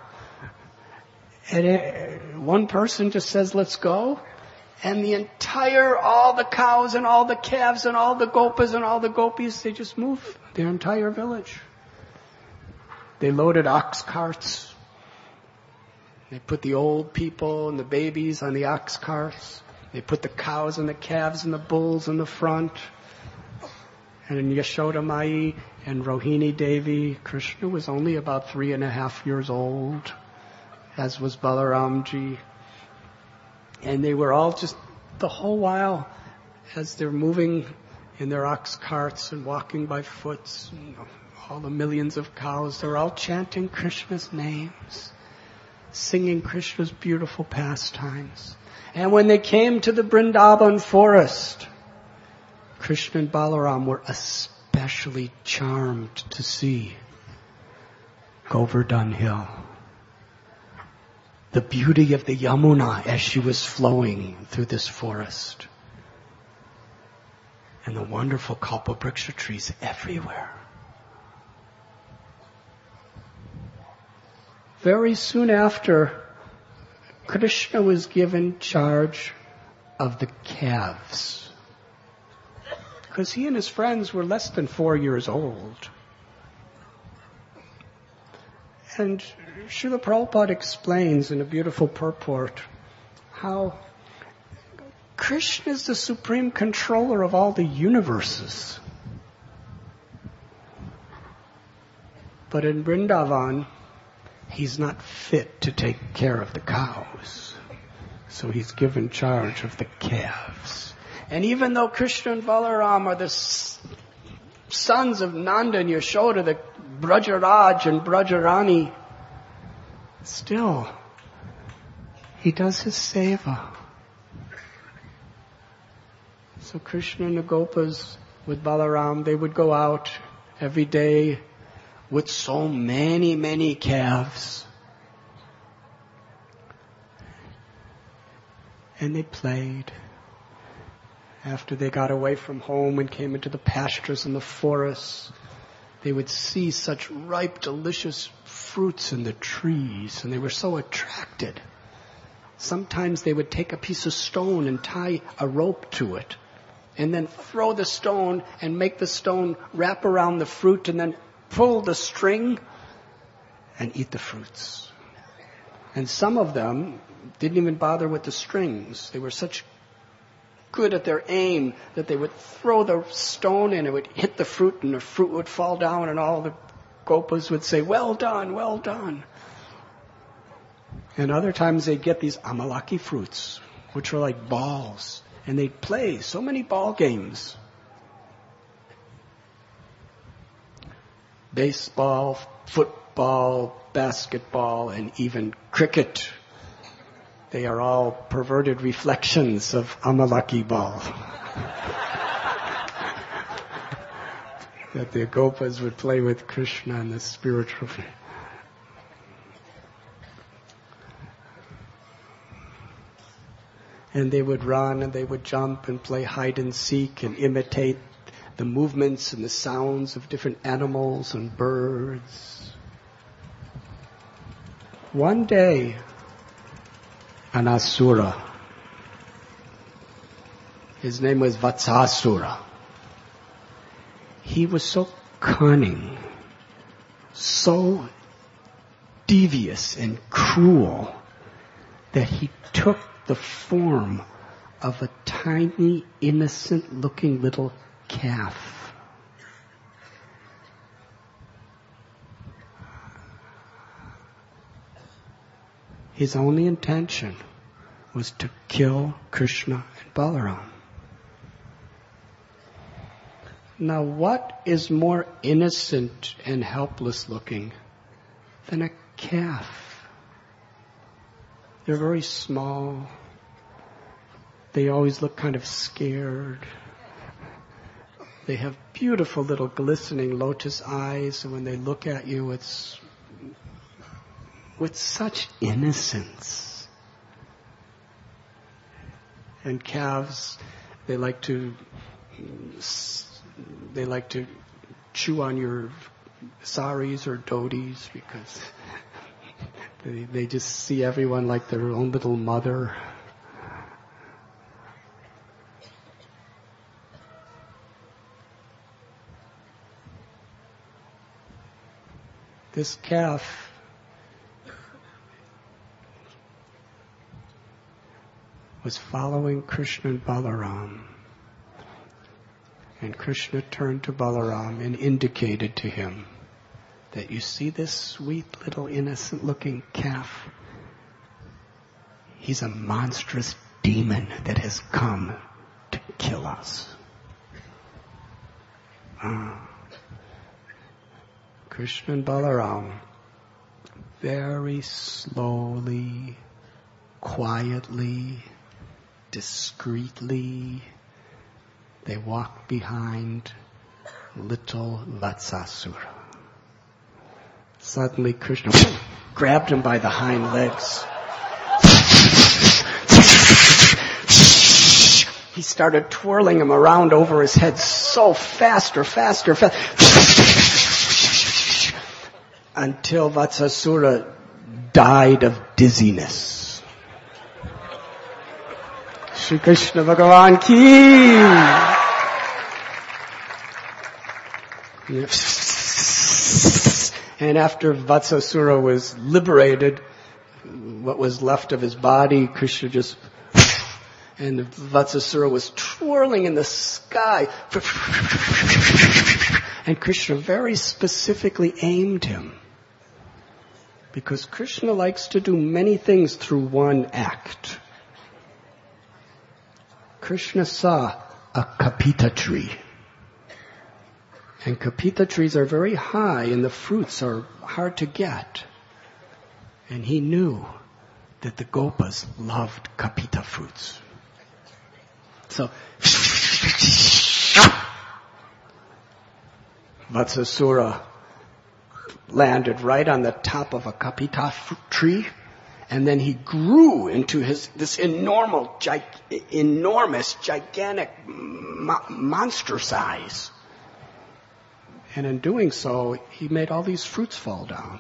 And one person just says, let's go. And the entire, all the cows and all the calves and all the gopas and all the gopis, they just move their entire village. They loaded ox carts. They put the old people and the babies on the ox carts. They put the cows and the calves and the bulls in the front. And Yashoda Mai and Rohini Devi, Krishna was only about three and a half years old, as was Balaramji. And they were all just, the whole while, as they're moving in their ox carts and walking by foot, you know, all the millions of cows, they're all chanting Krishna's names. singing Krishna's beautiful pastimes. And when they came to the Vrindavan forest, Krishna and Balaram were especially charmed to see Govardhan Hill. The beauty of the Yamuna as she was flowing through this forest. And the wonderful Kalpavriksha trees everywhere. Very soon after, Krishna was given charge of the calves. Because he and his friends were less than four years old. And Srila Prabhupada explains in a beautiful purport how Krishna is the supreme controller of all the universes. But in Vrindavan, he's not fit to take care of the cows. So he's given charge of the calves. And even though Krishna and Balaram are the s- sons of Nanda and Yashoda, the Brajaraj and Brajarani, still, he does his seva. So Krishna and the Gopas with Balaram, they would go out every day with so many, many calves. And they played. After they got away from home and came into the pastures and the forests, they would see such ripe, delicious fruits in the trees, and they were so attracted. Sometimes they would take a piece of stone and tie a rope to it, and then throw the stone and make the stone wrap around the fruit, and then pull the string and eat the fruits. And some of them didn't even bother with the strings. They were such good at their aim that they would throw the stone and it would hit the fruit and the fruit would fall down and all the gopas would say, well done, well done. And other times they'd get these amalaki fruits, which are like balls, and they'd play so many ball games. Baseball, football, basketball, and even cricket. They are all perverted reflections of Amalaki ball. That the Gopas would play with Krishna and the spiritual. And they would run and they would jump and play hide and seek and imitate the movements and the sounds of different animals and birds. One day, an asura, his name was Vatsasura. He was so cunning, so devious and cruel that he took the form of a tiny, innocent-looking little calf. His only intention was to kill Krishna and Balaram. Now, what is more innocent and helpless looking than a calf? They're very small. They always look kind of scared. They have beautiful little glistening lotus eyes, and when they look at you, it's with such innocence. And calves, they like to they like to chew on your saris or dhotis because they, they just see everyone like their own little mother. This calf was following Krishna and Balaram. And Krishna turned to Balaram and indicated to him that you see this sweet little innocent looking calf? He's a monstrous demon that has come to kill us. Ah. Krishna and Balaram very slowly, quietly, discreetly, they walked behind little Vatsasura. Suddenly Krishna grabbed him by the hind legs. He started twirling him around over his head so faster, faster, faster, until Vatsasura died of dizziness. Shri Krishna Bhagavan ki. And after Vatsasura was liberated, what was left of his body, Krishna just, and Vatsasura was twirling in the sky. And Krishna very specifically aimed him. Because Krishna likes to do many things through one act. Krishna saw a kapita tree. And kapita trees are very high and the fruits are hard to get. And he knew that the gopas loved kapita fruits. So, Vatsasura landed right on the top of a kapita tree, and then he grew into his this enormous, gi- enormous, gigantic mo- monster size. And in doing so, he made all these fruits fall down.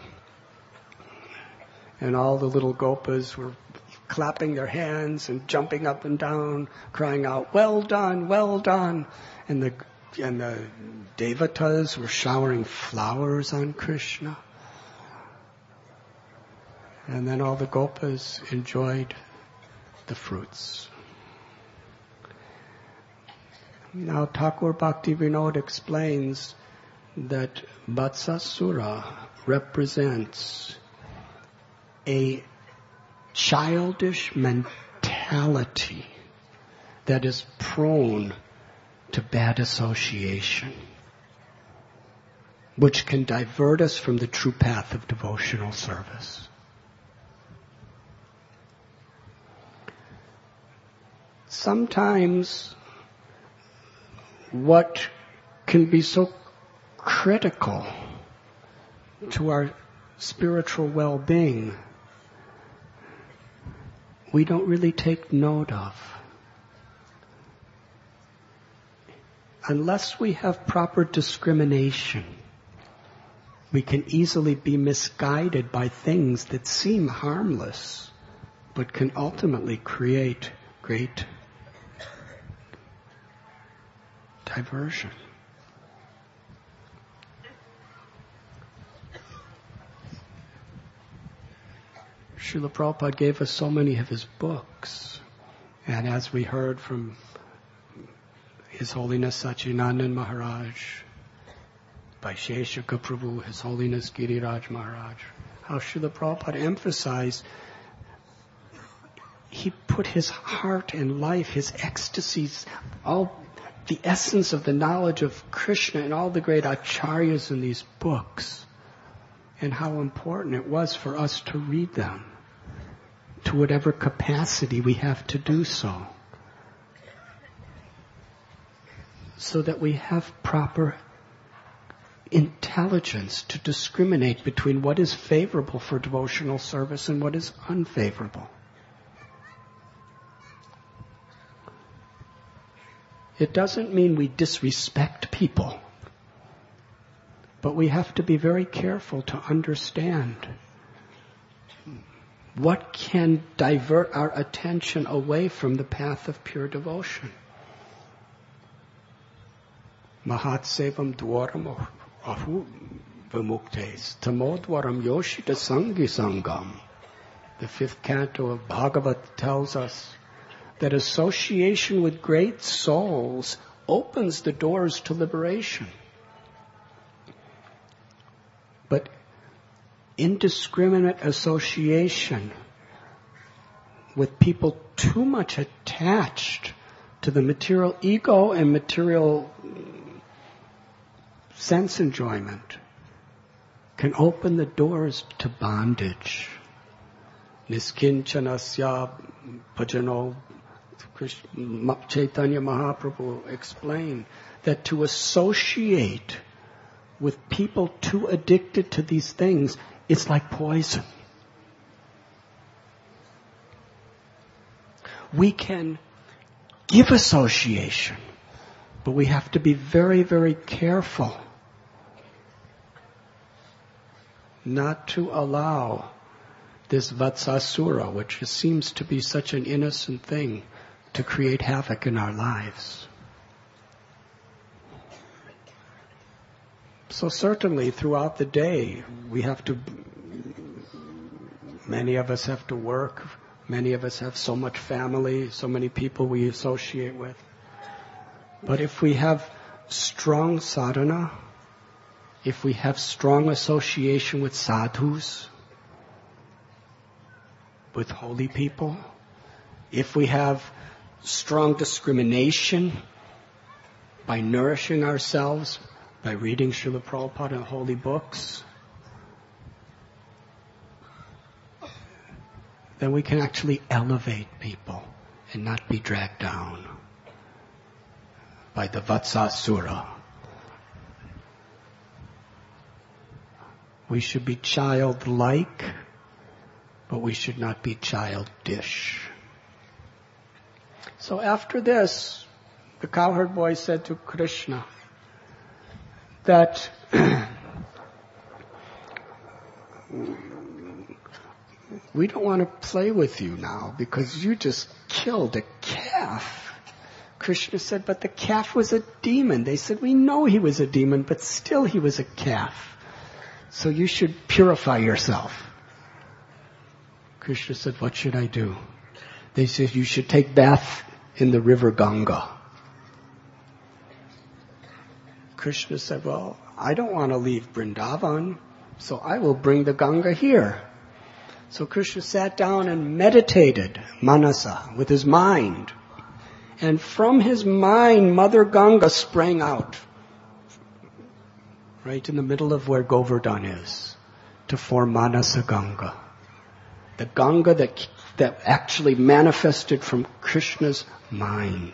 And all the little gopas were clapping their hands and jumping up and down, crying out, "Well done, well done!" And the and the devatas were showering flowers on Krishna. And then all the gopas enjoyed the fruits. Now Thakur Bhakti Vinod explains that Vatsasura represents a childish mentality that is prone to bad association, which can divert us from the true path of devotional service. Sometimes what can be so critical to our spiritual well-being, we don't really take note of. Unless we have proper discrimination, we can easily be misguided by things that seem harmless, but can ultimately create great diversion. Srila Prabhupada gave us so many of his books, and as we heard from His Holiness Sachidananda Maharaj, by Sheshaka Prabhu, His Holiness Giriraj Maharaj, how Srila Prabhupada emphasized, he put his heart and life, his ecstasies, all the essence of the knowledge of Krishna and all the great acharyas in these books, and how important it was for us to read them to whatever capacity we have to do so, so that we have proper intelligence to discriminate between what is favorable for devotional service and what is unfavorable. It doesn't mean we disrespect people, but we have to be very careful to understand what can divert our attention away from the path of pure devotion. Mahat sevam dwaram ahu vimuktes tamodwaram yoshita sangi sangam. The fifth canto of Bhagavat tells us that association with great souls opens the doors to liberation. But indiscriminate association with people too much attached to the material ego and material sense enjoyment can open the doors to bondage. Niskinchanasya bhajano, Chaitanya Mahaprabhu explained that to associate with people too addicted to these things, it's like poison. We can give association, but we have to be very, very careful not to allow this Vatsasura, which seems to be such an innocent thing, to create havoc in our lives. So certainly throughout the day, we have to, many of us have to work, many of us have so much family, so many people we associate with. But if we have strong sadhana, if we have strong association with sadhus, with holy people, if we have strong discrimination by nourishing ourselves, by reading Srila Prabhupada and holy books, then we can actually elevate people and not be dragged down by the Vatsasura. We should be childlike, but we should not be childish. So after this, the cowherd boy said to Krishna that we don't want to play with you now because you just killed a calf. Krishna said, but the calf was a demon. They said, we know he was a demon, but still he was a calf. So you should purify yourself. Krishna said, what should I do? They said, you should take bath in the river Ganga. Krishna said, well, I don't want to leave Vrindavan, so I will bring the Ganga here. So Krishna sat down and meditated, manasa, with his mind. And from his mind, Mother Ganga sprang out, right in the middle of where Govardhan is, to form Manasa Ganga. The Ganga that, that actually manifested from Krishna's mind.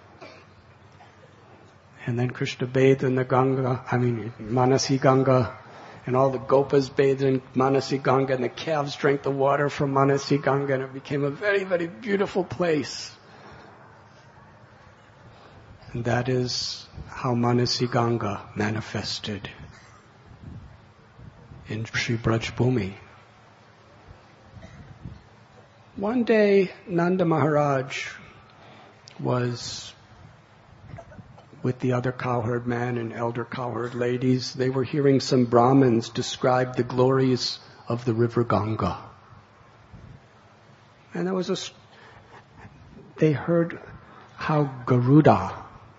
And then Krishna bathed in the Ganga, I mean, Manasi Ganga, and all the gopas bathed in Manasi Ganga, and the calves drank the water from Manasi Ganga, and it became a very, very beautiful place. And that is how Manasi Ganga manifested in Sri Braj Bhumi. One day, Nanda Maharaj was with the other cowherd men and elder cowherd ladies. They were hearing some Brahmins describe the glories of the river Ganga. And there was a, they heard how Garuda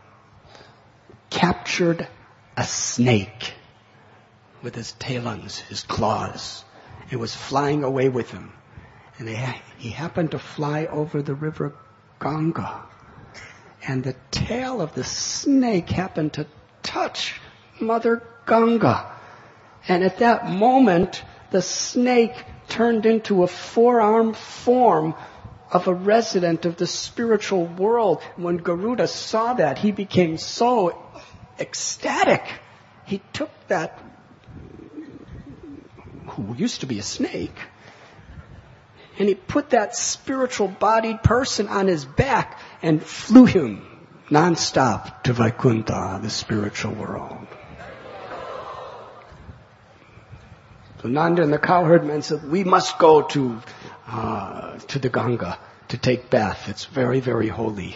captured a snake with his talons, his claws. It was flying away with him. And they, he happened to fly over the river Ganga. And the tail of the snake happened to touch Mother Ganga. And at that moment, the snake turned into a four-armed form of a resident of the spiritual world. When Garuda saw that, he became so ecstatic. He took that, who used to be a snake, and he put that spiritual-bodied person on his back and flew him non-stop to Vaikuntha, the spiritual world. So Nanda and the cowherd men said, we must go to uh, to the Ganga to take bath. It's very, very holy.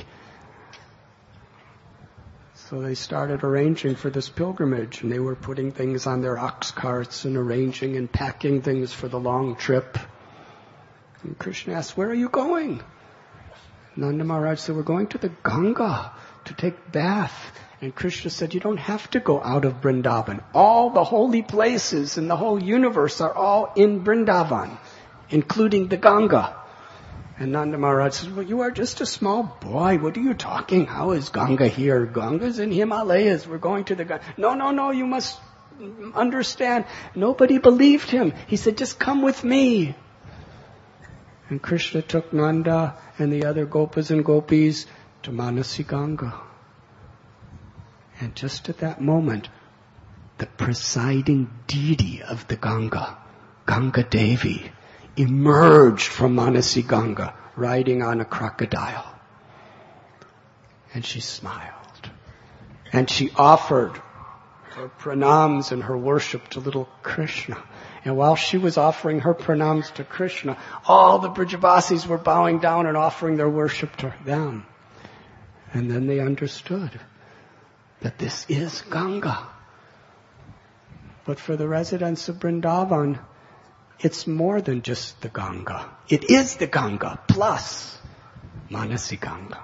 So they started arranging for this pilgrimage, and they were putting things on their ox carts and arranging and packing things for the long trip. And Krishna asked, where are you going? Nanda Maharaj said, we're going to the Ganga to take bath. And Krishna said, you don't have to go out of Vrindavan. All the holy places in the whole universe are all in Vrindavan, including the Ganga. And Nanda Maharaj says, well, you are just a small boy. What are you talking? How is Ganga here? Ganga's in Himalayas. We're going to the Ganga. No, no, no, you must understand. Nobody believed him. He said, just come with me. And Krishna took Nanda and the other Gopas and Gopis to Manasi Ganga. And just at that moment, the presiding deity of the Ganga, Ganga Devi, emerged from Manasi Ganga, riding on a crocodile. And she smiled. And she offered her pranams and her worship to little Krishna. And while she was offering her pranams to Krishna, all the Brajavasis were bowing down and offering their worship to them. And then they understood that this is Ganga. But for the residents of Vrindavan, it's more than just the Ganga. It is the Ganga plus Manasi Ganga.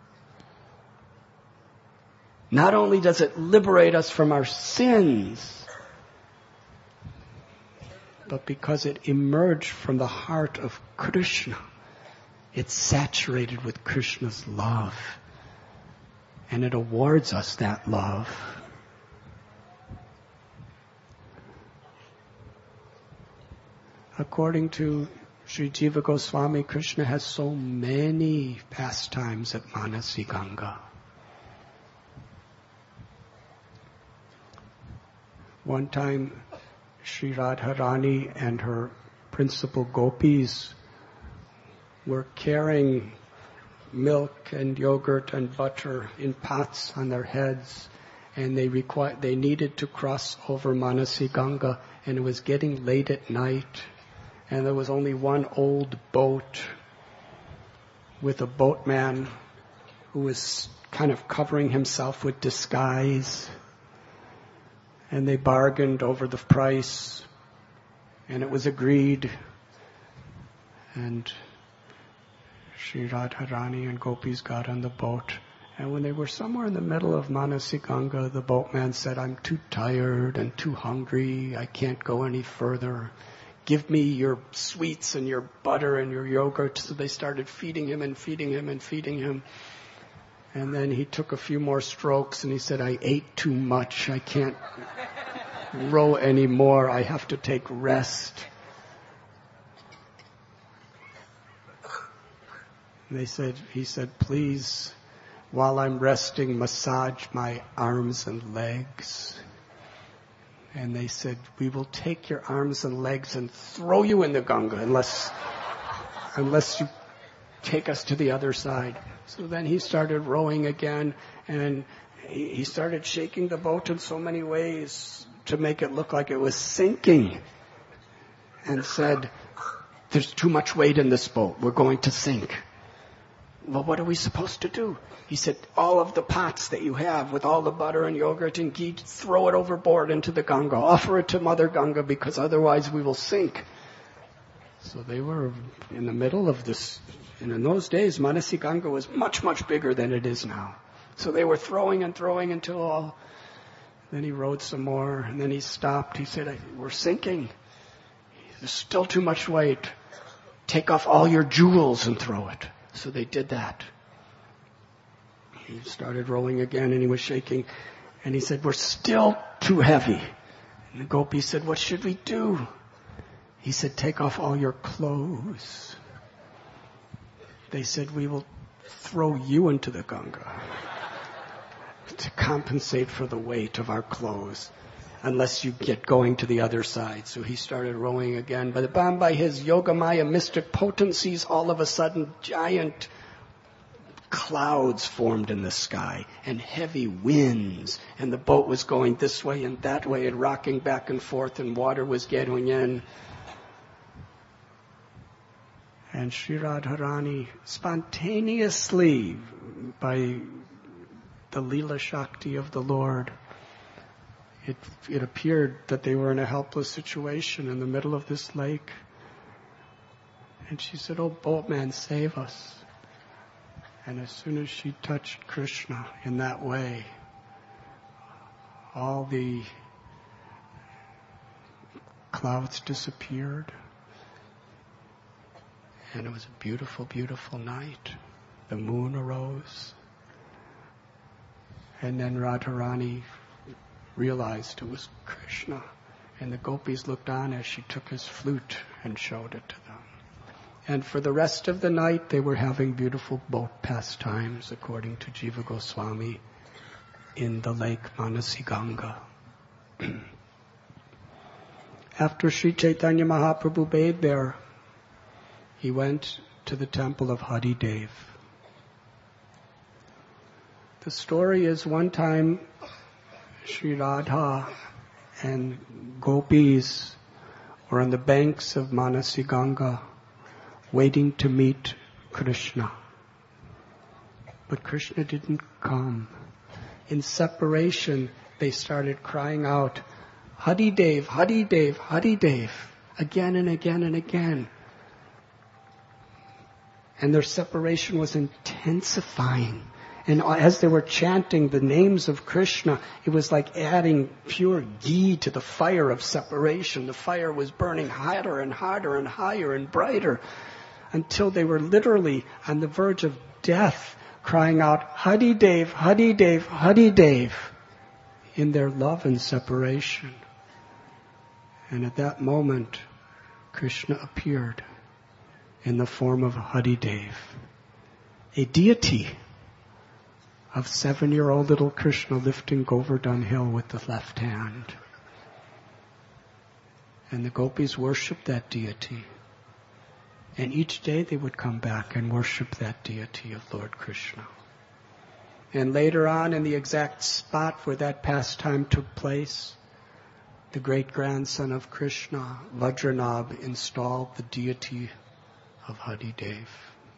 Not only does it liberate us from our sins, but because it emerged from the heart of Krishna, it's saturated with Krishna's love. And it awards us that love. According to Sri Jiva Goswami, Krishna has so many pastimes at Manasi Ganga. One time, Sri Radharani and her principal gopis were carrying milk and yogurt and butter in pots on their heads, and they required, they needed to cross over Manasi Ganga, and it was getting late at night, and there was only one old boat with a boatman who was kind of covering himself with disguise. And they bargained over the price, and it was agreed. And Sri Radharani and Gopis got on the boat. And when they were somewhere in the middle of Manasi Ganga, the boatman said, I'm too tired and too hungry. I can't go any further. Give me your sweets and your butter and your yogurt. So they started feeding him and feeding him and feeding him. And then he took a few more strokes and he said, I ate too much. I can't row anymore. I have to take rest. And they said, he said, please, while I'm resting, massage my arms and legs. And they said, we will take your arms and legs and throw you in the Ganga unless, unless you take us to the other side. So then he started rowing again, and he, he started shaking the boat in so many ways to make it look like it was sinking, and said, there's too much weight in this boat. We're going to sink. Well, what are we supposed to do? He said, all of the pots that you have with all the butter and yogurt and ghee, throw it overboard into the Ganga. Offer it to Mother Ganga, because otherwise we will sink. So they were in the middle of this. And in those days, Manasi Ganga was much, much bigger than it is now. So they were throwing and throwing until all... Then he rowed some more, and then he stopped. He said, we're sinking. There's still too much weight. Take off all your jewels and throw it. So they did that. He started rowing again, and he was shaking. And he said, we're still too heavy. And the gopi said, what should we do? He said, take off all your clothes. They said, we will throw you into the Ganga to compensate for the weight of our clothes unless you get going to the other side. So he started rowing again. But by his Yogamaya mystic potencies, all of a sudden giant clouds formed in the sky and heavy winds, and the boat was going this way and that way and rocking back and forth, and water was getting in. And Sri Radharani spontaneously, by the Leela Shakti of the Lord, it, it appeared that they were in a helpless situation in the middle of this lake. And she said, oh, boatman, save us. And as soon as she touched Krishna in that way, all the clouds disappeared. And it was a beautiful, beautiful night. The moon arose. And then Radharani realized it was Krishna. And the gopis looked on as she took his flute and showed it to them. And for the rest of the night, they were having beautiful boat pastimes, according to Jiva Goswami, in the lake Manasiganga. After Sri Chaitanya Mahaprabhu bathed there, he went to the temple of Haridev. The story is one time Sri Radha and gopis were on the banks of Manasiganga waiting to meet Krishna. But Krishna didn't come. In separation, they started crying out, Haridev, Haridev, Haridev, again and again and again. And their separation was intensifying. And as they were chanting the names of Krishna, it was like adding pure ghee to the fire of separation. The fire was burning hotter and hotter and higher and brighter until they were literally on the verge of death, crying out, Haridev, Haridev, Haridev, in their love and separation. And at that moment, Krishna appeared in the form of Haridev, a deity of seven-year-old little Krishna lifting Govardhan Hill with the left hand. And the gopis worshipped that deity. And each day they would come back and worship that deity of Lord Krishna. And later on, in the exact spot where that pastime took place, the great-grandson of Krishna, Vajranabh, installed the deity of Haridev.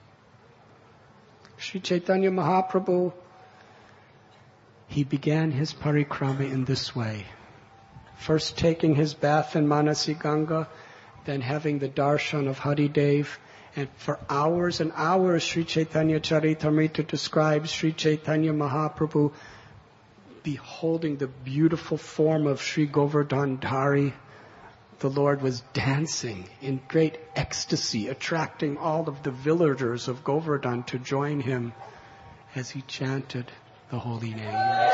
Sri Chaitanya Mahaprabhu, he began his parikrama in this way. First taking his bath in Manasiganga, then having the darshan of Haridev, and for hours and hours Sri Chaitanya Charitamrita describes Sri Chaitanya Mahaprabhu beholding the beautiful form of Sri Govardhan Dhari. The Lord was dancing in great ecstasy, attracting all of the villagers of Govardhan to join him as he chanted the holy names.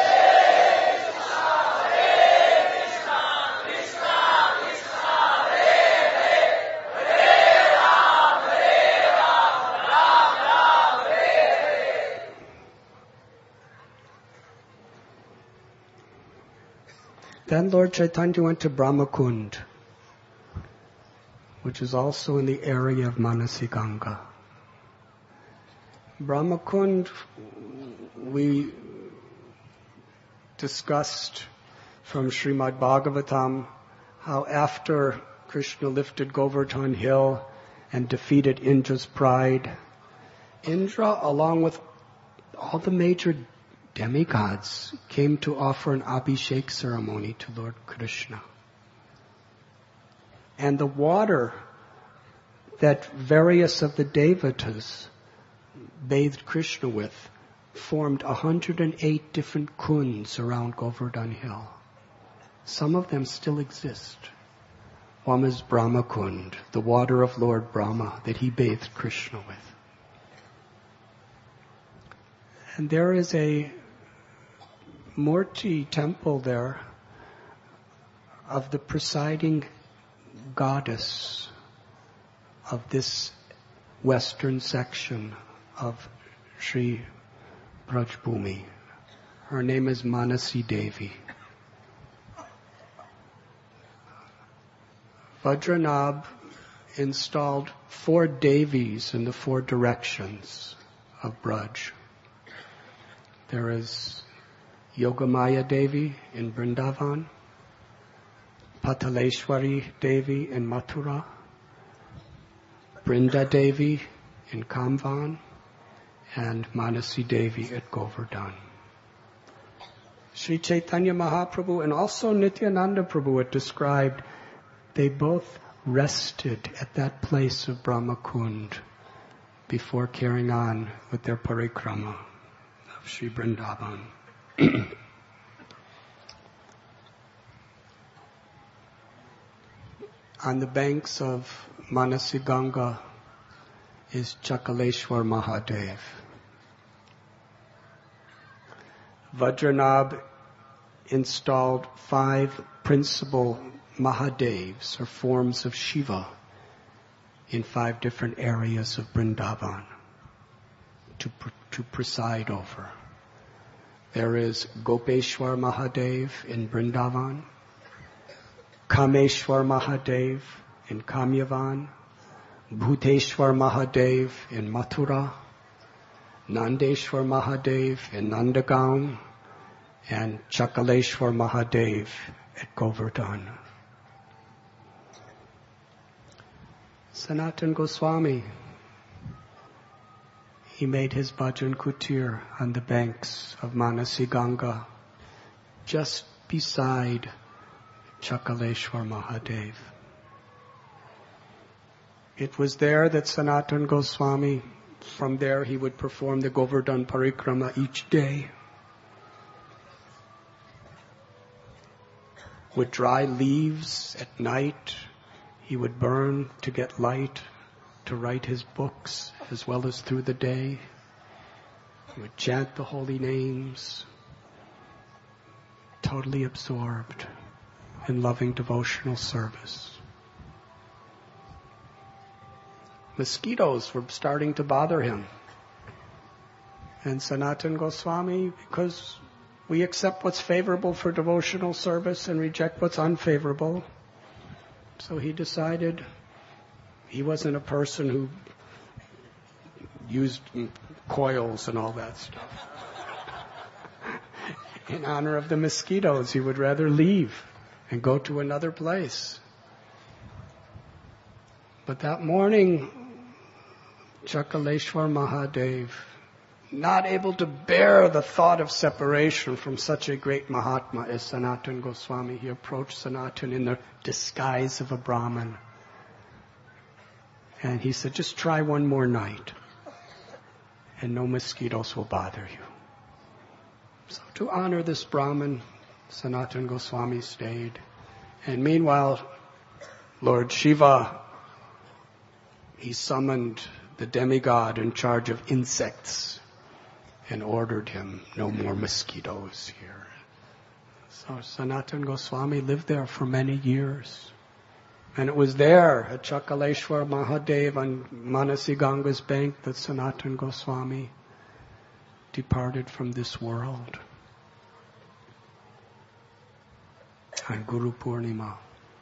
Then Lord Chaitanya went to Brahmakund, which is also in the area of Manasiganga. Brahmakund, we discussed from Srimad Bhagavatam how after Krishna lifted Govardhan Hill and defeated Indra's pride, Indra, along with all the major demigods, came to offer an Abhishek ceremony to Lord Krishna. And the water that various of the devatas bathed Krishna with formed one hundred eight different kunds around Govardhan Hill. Some of them still exist. One is Brahmakund, the water of Lord Brahma that he bathed Krishna with. And there is a Murti temple there of the presiding goddess of this western section of Sri Brajbhumi. Her name is Manasi Devi. Vajranabh installed four Devis in the four directions of Braj. There is Yogamaya Devi in Vrindavan, Pataleshwari Devi in Mathura, Brinda Devi in Kamvan, and Manasi Devi at Govardhan. Sri Chaitanya Mahaprabhu and also Nityananda Prabhu had described, they both rested at that place of Brahmakund before carrying on with their parikrama of Sri Vrindavan. On the banks of Manasiganga is Chakaleshwar Mahadev. Vajranabh installed five principal Mahadevs, or forms of Shiva, in five different areas of Vrindavan to, to preside over. There is Gopeshwar Mahadev in Vrindavan, Kameshwar Mahadev in Kamyavan, Bhuteshwar Mahadev in Mathura, Nandeshwar Mahadev in Nandagaon, and Chakaleshwar Mahadev at Govardhan. Sanatana Goswami, he made his bhajan kutir on the banks of Manasi Ganga, just beside Chakaleshwar Mahadev. It was there that Sanatana Goswami, from there he would perform the Govardhan Parikrama each day. With dry leaves at night, he would burn to get light to write his books, as well as through the day. He would chant the holy names, totally absorbed in loving devotional service. Mosquitoes were starting to bother him. And Sanatana Goswami, because we accept what's favorable for devotional service and reject what's unfavorable, so he decided he wasn't a person who used coils and all that stuff. In honor of the mosquitoes, he would rather leave and go to another place. But that morning, Chakaleshwar Mahadev, not able to bear the thought of separation from such a great Mahatma as Sanatana Goswami, he approached Sanatana in the disguise of a Brahmin. And he said, just try one more night, and no mosquitoes will bother you. So to honor this Brahmin, Sanatana Goswami stayed. And meanwhile, Lord Shiva, he summoned the demigod in charge of insects and ordered him, no more mosquitoes here. So Sanatana Goswami lived there for many years. And it was there at Chakaleshwar Mahadev on Manasi Ganga's bank that Sanatana Goswami departed from this world on Guru Purnima.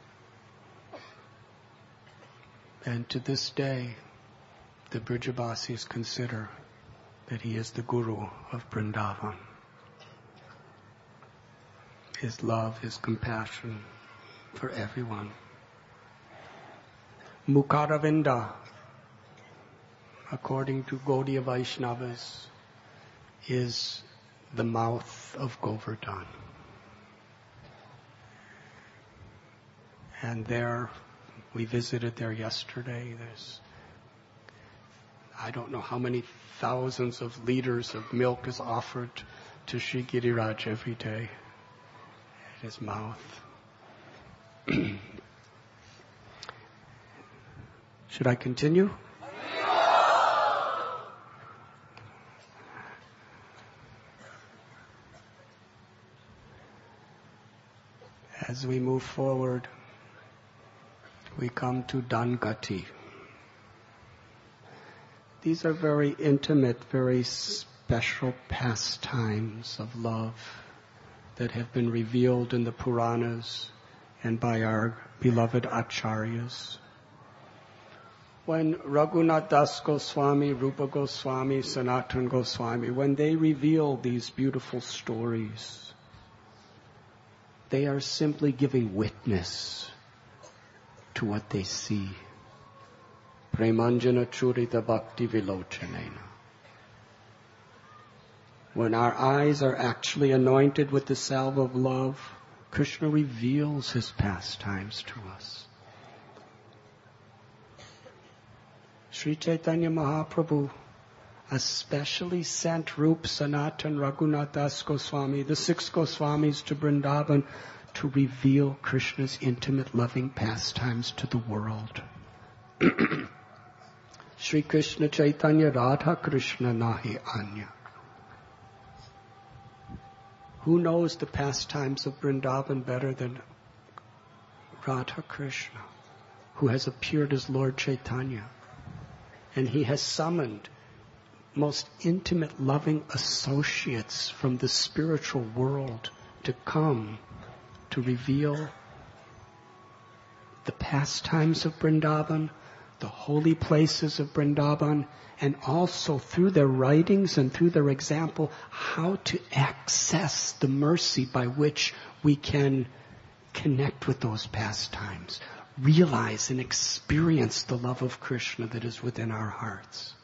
And to this day, the Brijabasis consider that he is the Guru of Vrindavan. His love, his compassion for everyone. Mukaravinda, according to Gaudiya Vaishnavas, is the mouth of Govardhan. And there, we visited there yesterday. There's, I don't know how many thousands of liters of milk is offered to Sri Giriraj every day at his mouth. Should I continue? As we move forward, we come to Dangati. These are very intimate, very special pastimes of love that have been revealed in the Puranas and by our beloved Acharyas. When Raghunath Das Goswami, Rupa Goswami, Sanatana Goswami, when they reveal these beautiful stories, they are simply giving witness to what they see. Premanjana Churita Bhakti Vilochanena. When our eyes are actually anointed with the salve of love, Krishna reveals his pastimes to us. Sri Chaitanya Mahaprabhu especially sent Rup, Sanatan, Raghunath Das Goswami, the six Goswamis to Vrindavan to reveal Krishna's intimate loving pastimes to the world. Sri Krishna Chaitanya Radha Krishna Nahi Anya. Who knows the pastimes of Vrindavan better than Radha Krishna, who has appeared as Lord Chaitanya? And he has summoned most intimate, loving associates from the spiritual world to come to reveal the pastimes of Vrindavan, the holy places of Vrindavan, and also through their writings and through their example, how to access the mercy by which we can connect with those pastimes, realize and experience the love of Krishna that is within our hearts.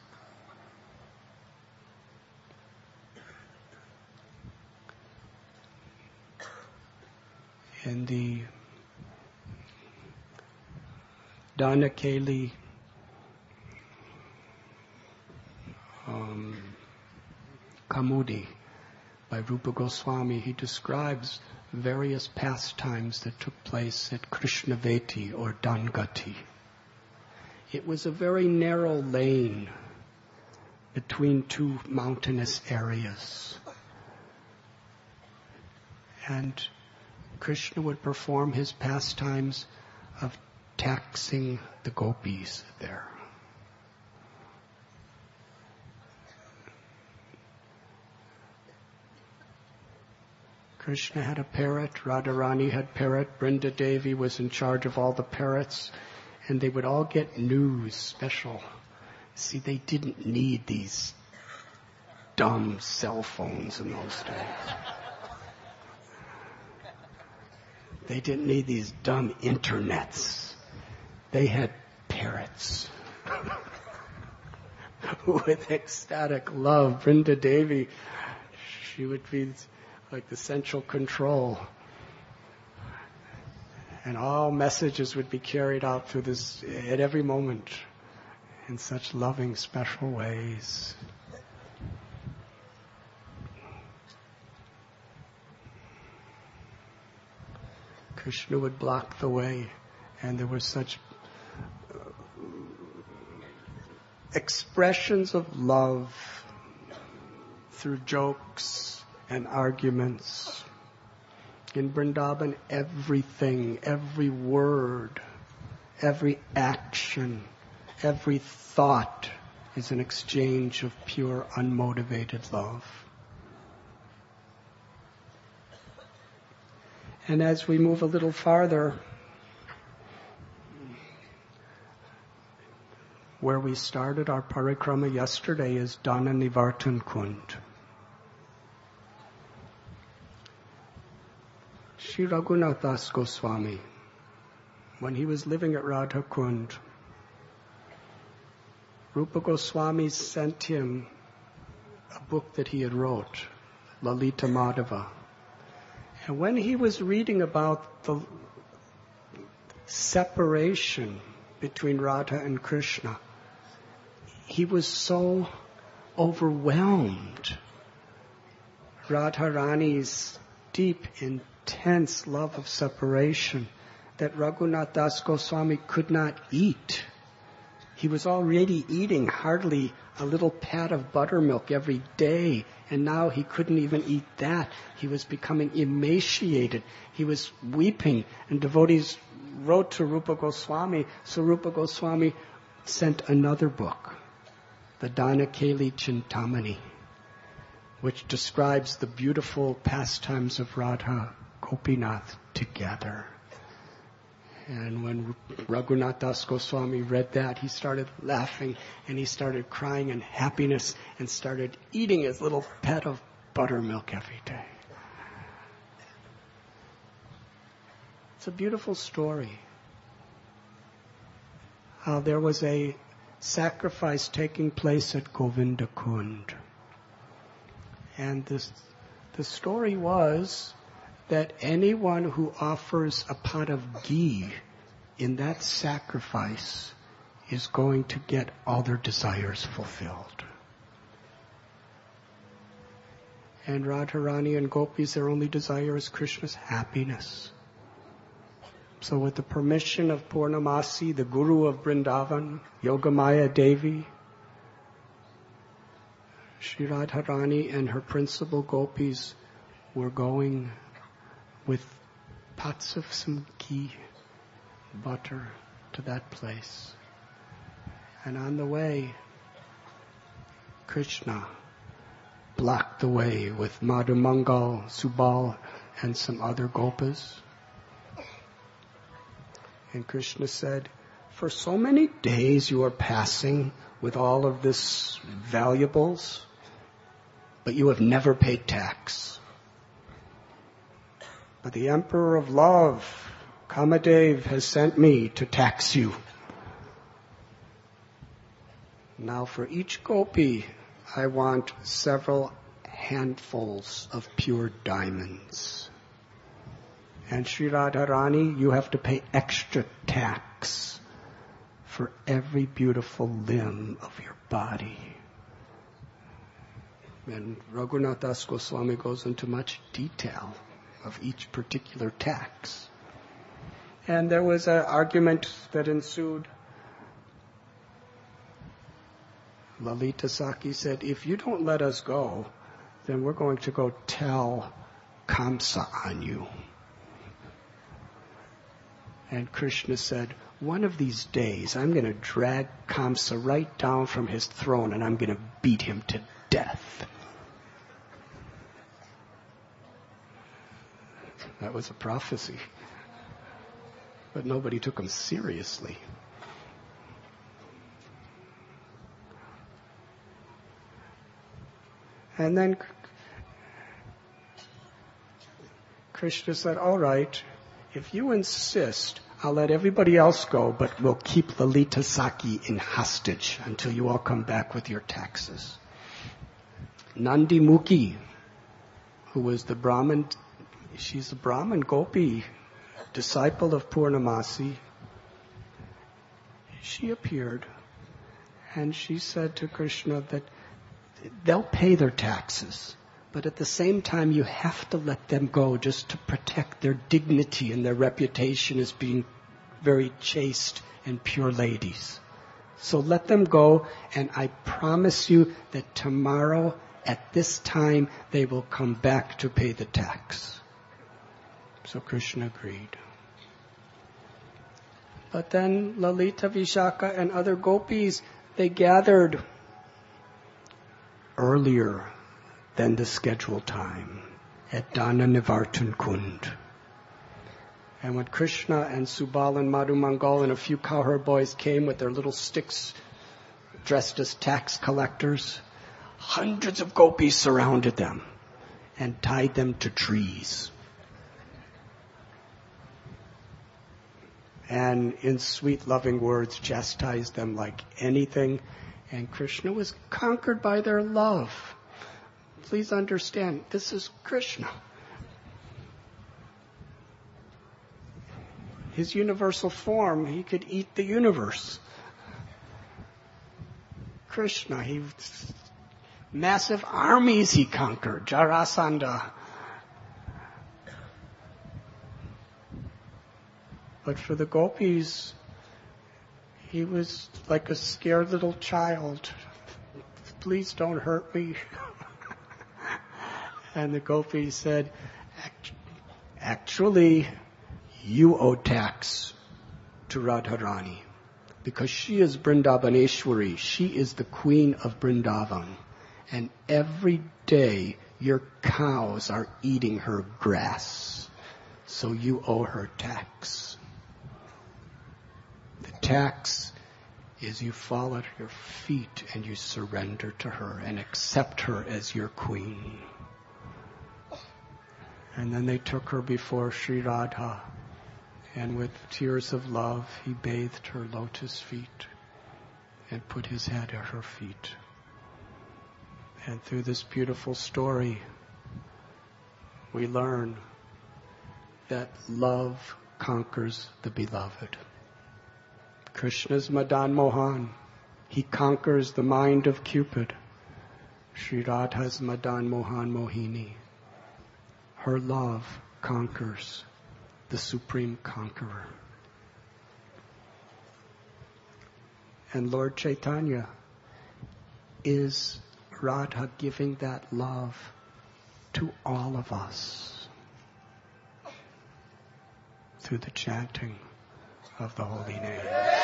In the Danakeli um, Kamudi by Rupa Goswami, he describes various pastimes that took place at Krishnaveti or Dangati. It was a very narrow lane between two mountainous areas. And Krishna would perform his pastimes of taxing the gopis there. Krishna had a parrot, Radharani had parrot, Brinda Devi was in charge of all the parrots, and they would all get news special. See, they didn't need these dumb cell phones in those days. They didn't need these dumb internets. They had parrots. With ecstatic love, Brinda Devi, she would be like the central control. And all messages would be carried out through this at every moment in such loving, special ways. Krishna would block the way, and there were such expressions of love through jokes and arguments. In Vrindavan, everything, every word, every action, every thought is an exchange of pure, unmotivated love. And as we move a little farther, where we started our parikrama yesterday is Dana Nivartan Kund. Sri Raghunath Das Goswami, when he was living at Radha Kund, Rupa Goswami sent him a book that he had wrote, Lalita Madhava. And when he was reading about the separation between Radha and Krishna, he was so overwhelmed. Radharani's deep, intense love of separation that Raghunath Das Goswami could not eat. He was already eating hardly a little pat of buttermilk every day, and now he couldn't even eat that. He was becoming emaciated. He was weeping, and devotees wrote to Rupa Goswami, so Rupa Goswami sent another book, the Danakeli Chintamani, which describes the beautiful pastimes of Radha Gopinath together. And when Raghunath Das Goswami read that, he started laughing and he started crying in happiness and started eating his little pet of buttermilk every day. It's a beautiful story. How there was a sacrifice taking place at Govinda Kund. And this, the story was that anyone who offers a pot of ghee in that sacrifice is going to get all their desires fulfilled. And Radharani and Gopis, their only desire is Krishna's happiness. So with the permission of Purnamasi, the guru of Vrindavan, Yogamaya Devi, Sri Radharani and her principal gopis were going with pots of some ghee, butter, to that place. And on the way, Krishna blocked the way with Madhu Mangal, Subal, and some other gopas. And Krishna said, for so many days you are passing with all of this valuables, but you have never paid tax. But the Emperor of Love, Kamadev, has sent me to tax you. Now for each gopi, I want several handfuls of pure diamonds. And Sri Radharani, you have to pay extra tax for every beautiful limb of your body. And Raghunath Das Goswami goes into much detail of each particular tax. And there was an argument that ensued. Lalita Saki said, if you don't let us go, then we're going to go tell Kamsa on you. And Krishna said, one of these days I'm going to drag Kamsa right down from his throne and I'm going to beat him to death. That was a prophecy. But nobody took him seriously. And then Krishna said, all right, if you insist, I'll let everybody else go, but we'll keep Lalita Saki in hostage until you all come back with your taxes. Nandi Mukhi, who was the Brahmin, she's a Brahmin Gopi, disciple of Purnamasi. She appeared and she said to Krishna that they'll pay their taxes, but at the same time you have to let them go just to protect their dignity and their reputation as being very chaste and pure ladies. So let them go, and I promise you that tomorrow at this time they will come back to pay the tax. So Krishna agreed. But then Lalita, Vishaka, and other gopis, they gathered earlier than the scheduled time at Dana Nivartan Kund. And when Krishna and Subal and Madhu Mangal and a few cowherd boys came with their little sticks dressed as tax collectors, hundreds of gopis surrounded them and tied them to trees. And in sweet, loving words, chastised them like anything. And Krishna was conquered by their love. Please understand, this is Krishna. His universal form, he could eat the universe. Krishna, he massive armies he conquered, Jarasandha. But for the gopis, he was like a scared little child. Please don't hurt me. And the gopis said, actually, you owe tax to Radharani because she is Vrindavaneshwari. She is the queen of Vrindavan. And every day your cows are eating her grass. So you owe her tax. The tax is you fall at her feet and you surrender to her and accept her as your queen. And then they took her before Sri Radha, and with tears of love he bathed her lotus feet and put his head at her feet. And through this beautiful story, we learn that love conquers the beloved. Krishna's Madan Mohan, he conquers the mind of Cupid. Sri Radha's Madan Mohan Mohini, her love conquers the supreme conqueror. And Lord Chaitanya is Radha giving that love to all of us through the chanting of the holy name.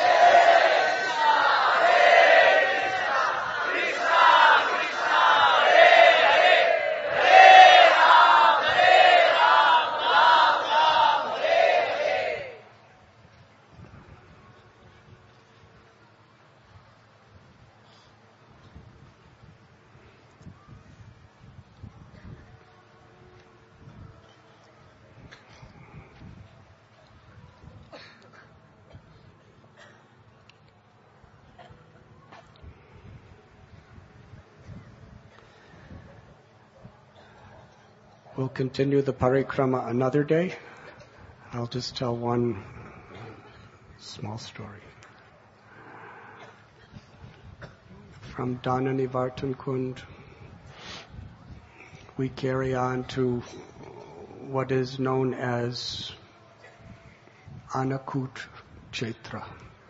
We'll continue the parikrama another day. I'll just tell one small story. From Dhananivartan Kund, we carry on to what is known as Anakut Kshetra.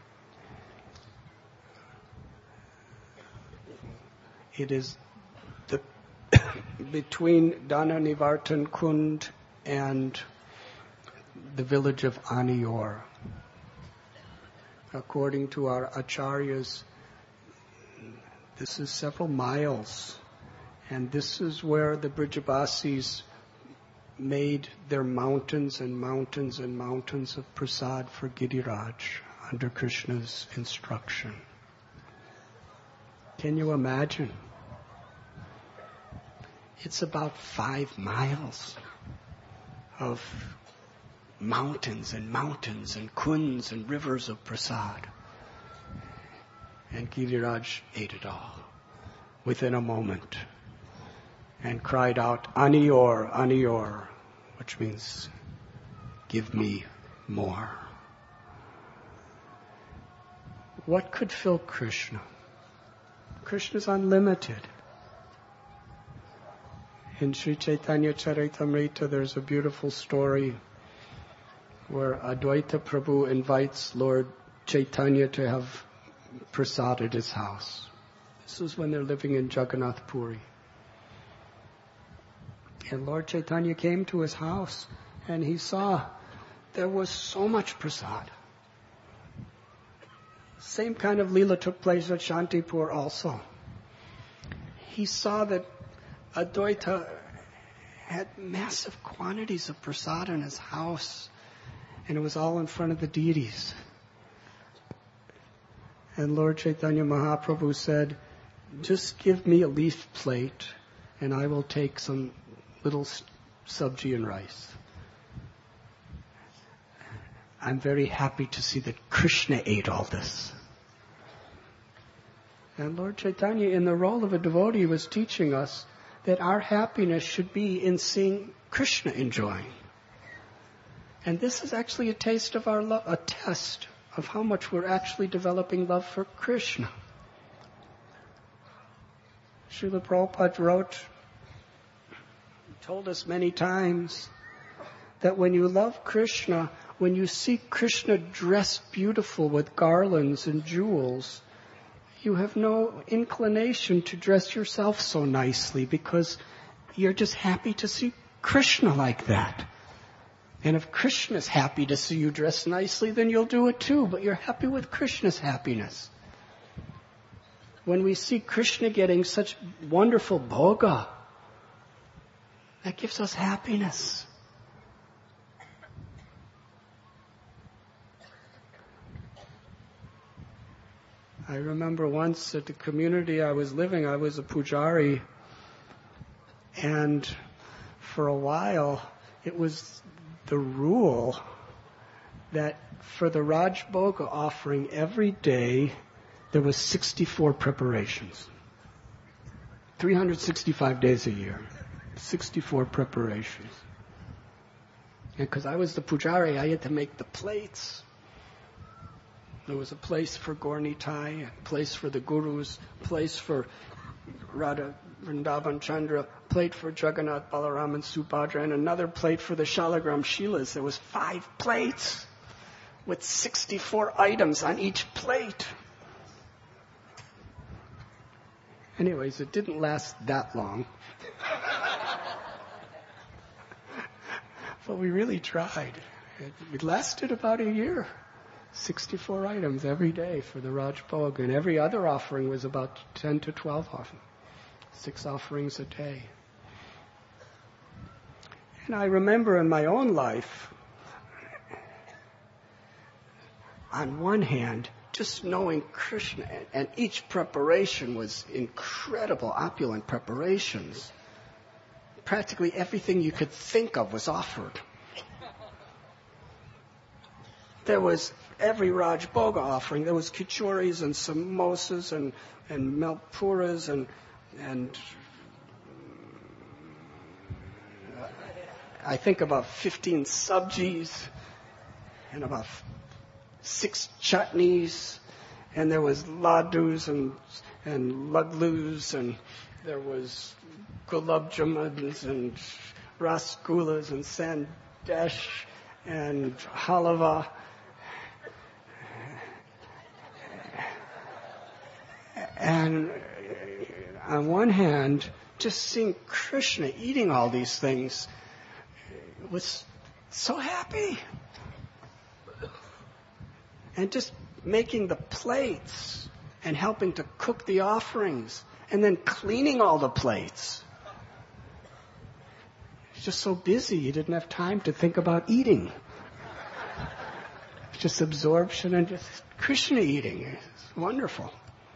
It is the between Dhananivartan Kund and the village of Aniyor. According to our acharyas, this is several miles, and this is where the Brijabasis made their mountains and mountains and mountains of prasad for Giriraj under Krishna's instruction. Can you imagine? It's about five miles of mountains and mountains and kunds and rivers of prasad. And Giriraj ate it all within a moment and cried out, Aniyor, Aniyor, which means, give me more. What could fill Krishna? Krishna is unlimited. In Sri Chaitanya Charitamrita, there's a beautiful story where Advaita Prabhu invites Lord Chaitanya to have prasad at his house. This is when they're living in Jagannath Puri. And Lord Chaitanya came to his house and he saw there was so much prasad. Same kind of Leela took place at Shantipur also. He saw that Advaita had massive quantities of prasad in his house, and it was all in front of the deities. And Lord Chaitanya Mahaprabhu said, just give me a leaf plate, and I will take some little sabji and rice. I'm very happy to see that Krishna ate all this. And Lord Chaitanya, in the role of a devotee, was teaching us that our happiness should be in seeing Krishna enjoying. And this is actually a taste of our love, a test of how much we're actually developing love for Krishna. Srila Prabhupada wrote, told us many times, that when you love Krishna, when you see Krishna dressed beautiful with garlands and jewels, you have no inclination to dress yourself so nicely because you're just happy to see Krishna like that. And if Krishna's happy to see you dressed nicely, then you'll do it too, but you're happy with Krishna's happiness. When we see Krishna getting such wonderful bhoga, that gives us happiness. I remember once at the community I was living, I was a pujari, and for a while it was the rule that for the Raj Bhoga offering every day there was sixty-four preparations. three hundred sixty-five days a year. sixty-four preparations. And because I was the pujari, I had to make the plates. There was a place for Gaur Nitai, a place for the Gurus, a place for Radha Vrindavan Chandra, a plate for Jagannath, Balaram and Subhadra, and another plate for the Shalagram Shilas. There was five plates with sixty-four items on each plate. Anyways, it didn't last that long. But we really tried. It, it lasted about a year. sixty-four items every day for the Raj Bhog, and every other offering was about ten to twelve often. Six offerings a day. And I remember in my own life, on one hand, just knowing Krishna, and each preparation was incredible, opulent preparations. Practically everything you could think of was offered. There was every Raj Bhoga offering. There was kichoris and samosas and, and malpuras and, and uh, I think about fifteen sabjis and about six chutneys, and there was ladus and and laddus, and there was gulab jamuns and rasgullas and sandesh and halava. And on one hand, just seeing Krishna eating all these things was so happy. And just making the plates and helping to cook the offerings and then cleaning all the plates. He's just so busy, he didn't have time to think about eating. Just absorption and just Krishna eating. It's wonderful.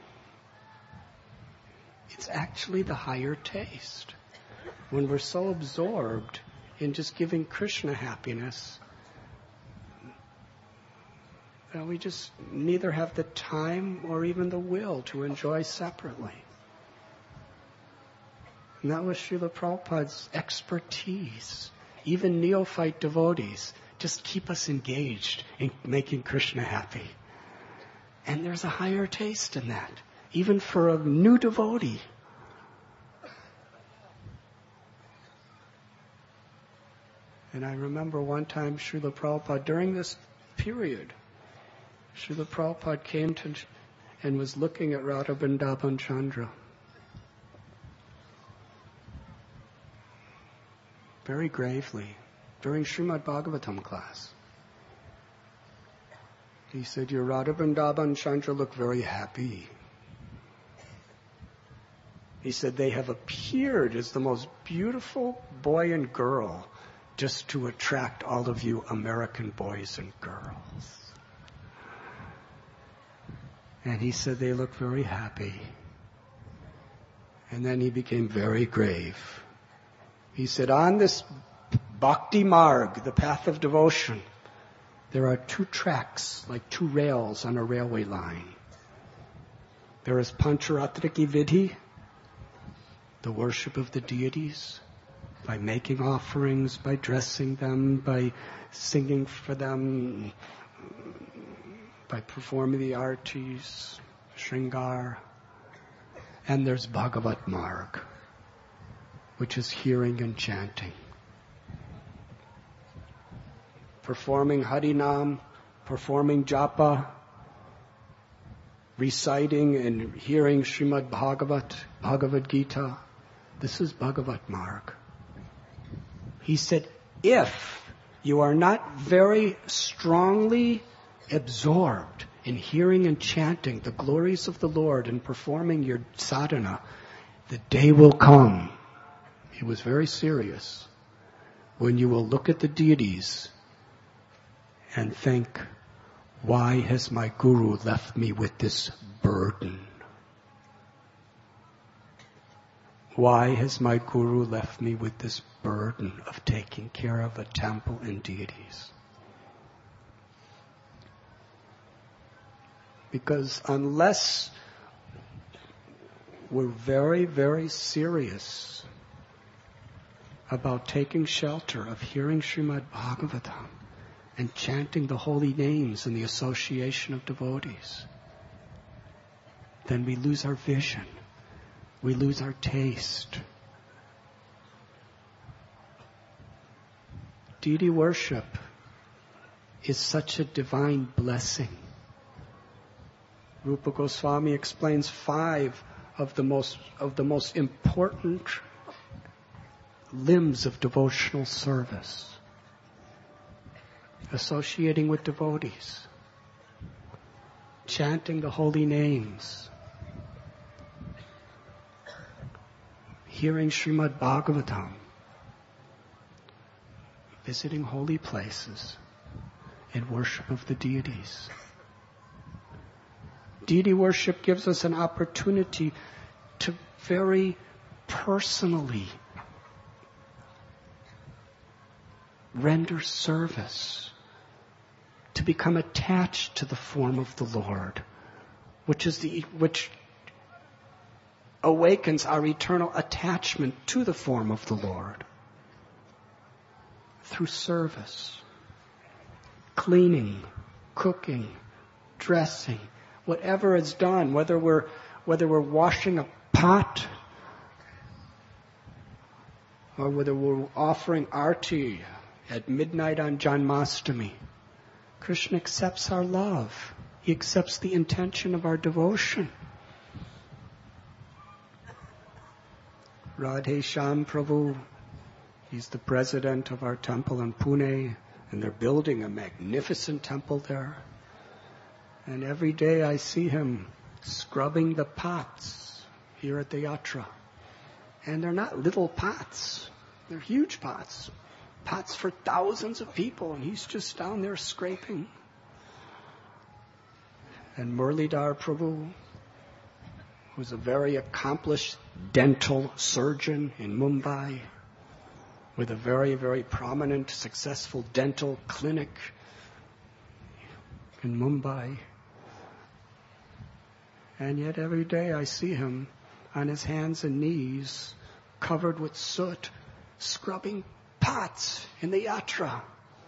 It's actually the higher taste. When we're so absorbed in just giving Krishna happiness, that we just neither have the time or even the will to enjoy separately. And that was Srila Prabhupada's expertise. Even neophyte devotees just keep us engaged in making Krishna happy. And there's a higher taste in that, even for a new devotee. And I remember one time Srila Prabhupada, during this period, Srila Prabhupada came to and was looking at Radha Vrindavan Chandra. Very gravely, during Srimad Bhagavatam class. He said, your Radha Vrindavan Chandra look very happy. He said, they have appeared as the most beautiful boy and girl just to attract all of you American boys and girls. And he said, they look very happy. And then he became very grave. He said, on this Bhakti Marg, the path of devotion, there are two tracks, like two rails on a railway line. There is Pancharatriki Vidhi, the worship of the deities, by making offerings, by dressing them, by singing for them, by performing the artis, Shringar. And there's Bhagavat Marg, which is hearing and chanting. Performing Harinam, performing Japa, reciting and hearing Srimad Bhagavat, Bhagavad Gita. This is Bhagavat Marg. He said, if you are not very strongly absorbed in hearing and chanting the glories of the Lord and performing your sadhana, the day will come, he was very serious, when you will look at the deities and think, why has my guru left me with this burden? Why has my guru left me with this burden of taking care of a temple and deities? Because unless we're very, very serious about taking shelter of hearing Srimad Bhagavatam and chanting the holy names in the association of devotees, then we lose our vision. We lose our taste. Deity worship is such a divine blessing. Rupa Goswami explains five of the most of the most important limbs of devotional service. associating with devotees, chanting the holy names, hearing Srimad Bhagavatam, visiting holy places in worship of the deities. Deity worship gives us an opportunity to very personally render service, to become attached to the form of the Lord, which is the which awakens our eternal attachment to the form of the Lord through service, cleaning, cooking, dressing, whatever is done, whether we're whether we're washing a pot or whether we're offering arti at midnight on Janmashtami. Krishna accepts our love. He accepts the intention of our devotion. Radhe Shyam Prabhu, he's the president of our temple in Pune, and they're building a magnificent temple there. And every day I see him scrubbing the pots here at the yatra. And they're not little pots. They're huge pots. Pots for thousands of people, and he's just down there scraping. And Murlidhar Prabhu, who's a very accomplished dental surgeon in Mumbai, with a very, very prominent, successful dental clinic in Mumbai. And yet every day I see him on his hands and knees, covered with soot, scrubbing pots in the yatra.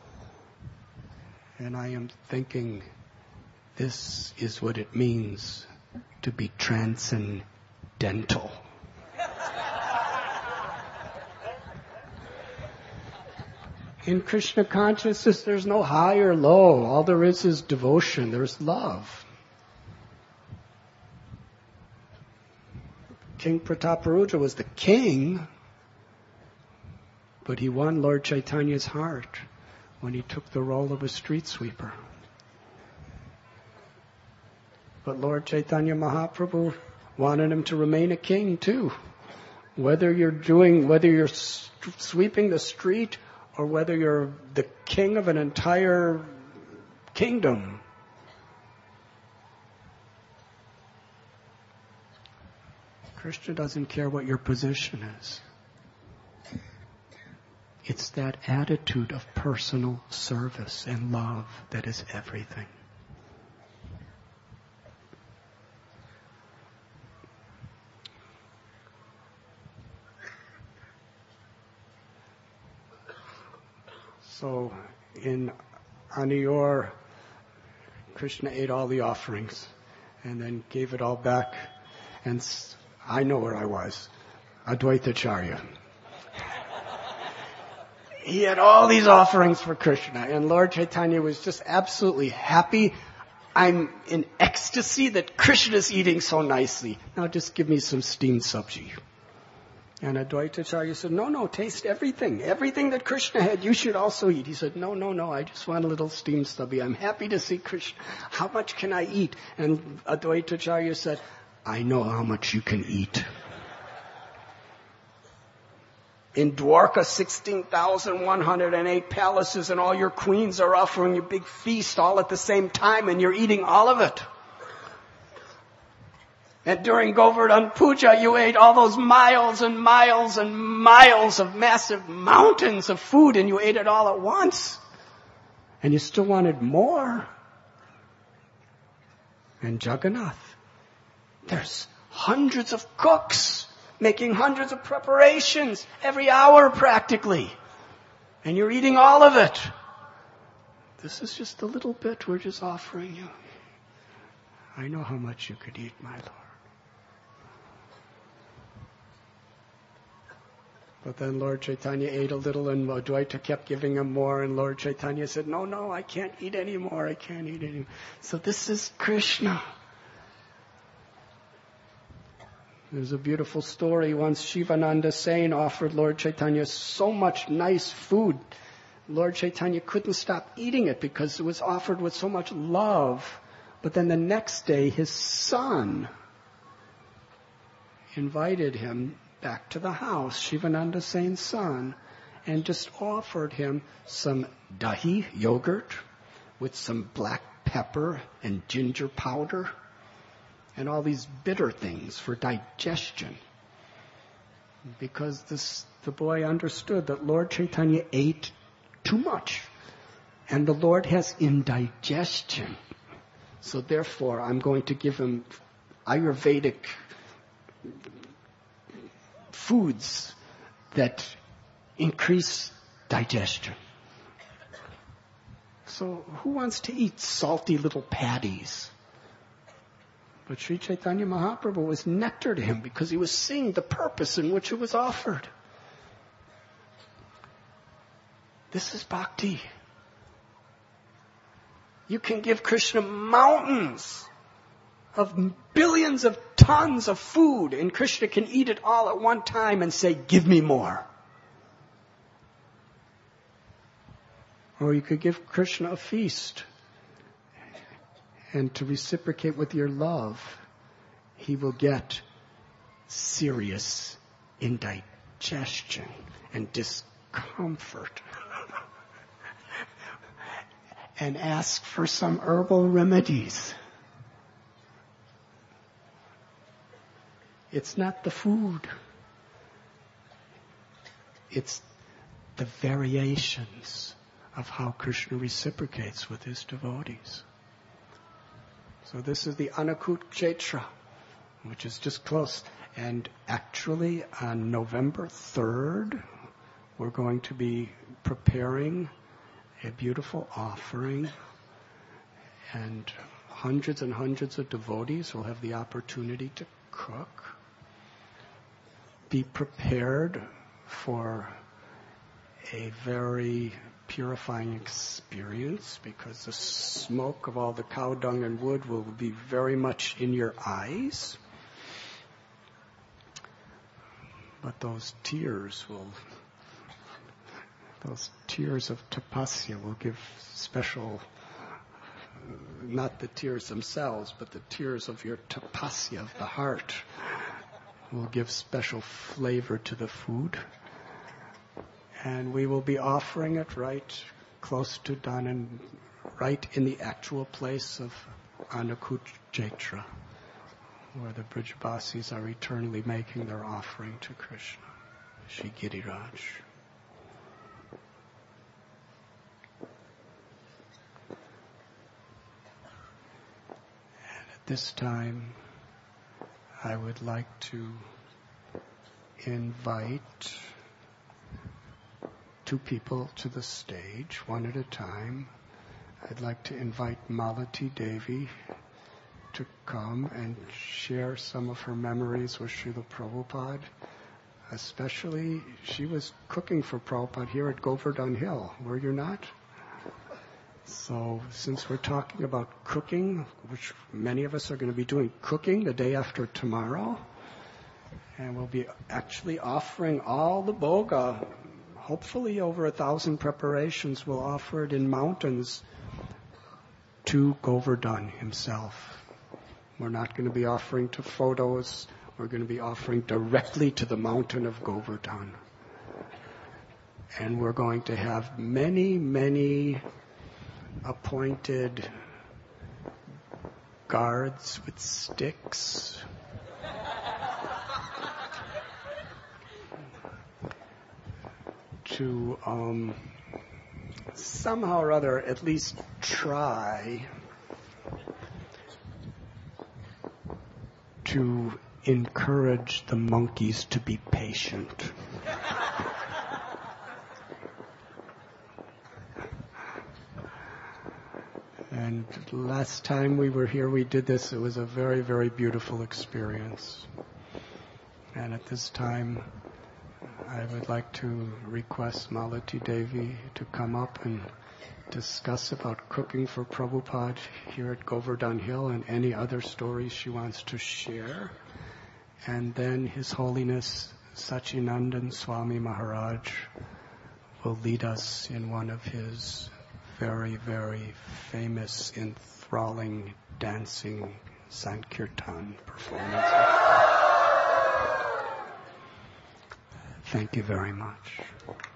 And I am thinking, this is what it means to be transcendental. In Krishna consciousness, there's no high or low. All there is is devotion. There's love. King Prataparudra was the king, but he won Lord Chaitanya's heart when he took the role of a street sweeper. But Lord Chaitanya Mahaprabhu wanted him to remain a king too. Whether you're doing, whether you're sweeping the street or whether you're the king of an entire kingdom, Krishna doesn't care what your position is. It's that attitude of personal service and love that is everything. So in Aniyor, Krishna ate all the offerings and then gave it all back. And I know where I was, Advaitacharya. He had all these offerings for Krishna, and Lord Chaitanya was just absolutely happy. I'm in ecstasy that Krishna is eating so nicely. Now just give me some steamed sabji. And Advaitacharya said, no, no, taste everything. Everything that Krishna had, you should also eat. He said, no, no, no, I just want a little steamed sabji. I'm happy to see Krishna. How much can I eat? And Advaitacharya said, I know how much you can eat. In Dwarka, sixteen thousand one hundred eight palaces, and all your queens are offering you big feast all at the same time, and you're eating all of it. And during Govardhan Puja, you ate all those miles and miles and miles of massive mountains of food, and you ate it all at once. And you still wanted more. And Jagannath, there's hundreds of cooks making hundreds of preparations every hour practically. And you're eating all of it. This is just a little bit we're just offering you. I know how much you could eat, my Lord. But then Lord Chaitanya ate a little, and Advaita kept giving him more, and Lord Chaitanya said, no, no, I can't eat any more, I can't eat any more. So this is Krishna. There's a beautiful story. Once Shivananda Sain offered Lord Chaitanya so much nice food, Lord Chaitanya couldn't stop eating it because it was offered with so much love. But then the next day, his son invited him back to the house, Shivananda Sen's son, and just offered him some dahi, yogurt, with some black pepper and ginger powder, and all these bitter things for digestion. Because this, the boy understood that Lord Chaitanya ate too much, and the Lord has indigestion. So therefore, I'm going to give him Ayurvedic foods that increase digestion. So who wants to eat salty little patties? But Sri Chaitanya Mahaprabhu was nectar to him because he was seeing the purpose in which it was offered. This is bhakti. You can give Krishna mountains of billions of tons of food, and Krishna can eat it all at one time and say, give me more. Or you could give Krishna a feast, and to reciprocate with your love, he will get serious indigestion and discomfort. And ask for some herbal remedies. It's not the food. It's the variations of how Krishna reciprocates with his devotees. So this is the Anakut Kshetra, which is just close. And actually on November third, we're going to be preparing a beautiful offering, and hundreds and hundreds of devotees will have the opportunity to cook. Be prepared for a very purifying experience, because the smoke of all the cow dung and wood will be very much in your eyes. But those tears will Those tears of tapasya will give special, not the tears themselves, but the tears of your tapasya of the heart will give special flavor to the food. And we will be offering it right close to Danan, right in the actual place of Anakut Kshetra, where the Brijavasis are eternally making their offering to Krishna, Shri Giriraj. This time, I would like to invite two people to the stage, one at a time. I'd like to invite Malati Devi to come and share some of her memories with Srila Prabhupada. Especially, she was cooking for Prabhupada here at Govardhan Hill, were you not? So, since we're talking about cooking, which many of us are going to be doing cooking the day after tomorrow, and we'll be actually offering all the bhoga, hopefully over a thousand preparations, we'll offer it in mountains to Govardhan himself. We're not going to be offering to photos, we're going to be offering directly to the mountain of Govardhan. And we're going to have many, many appointed guards with sticks to um, somehow or other at least try to encourage the monkeys to be patient. And last time we were here, we did this. It was a very, very beautiful experience. And at this time, I would like to request Malati Devi to come up and discuss about cooking for Prabhupada here at Govardhan Hill and any other stories she wants to share. And then His Holiness Sachinandan Swami Maharaj will lead us in one of his very, very famous, enthralling, dancing Sankirtan performances. Thank you very much.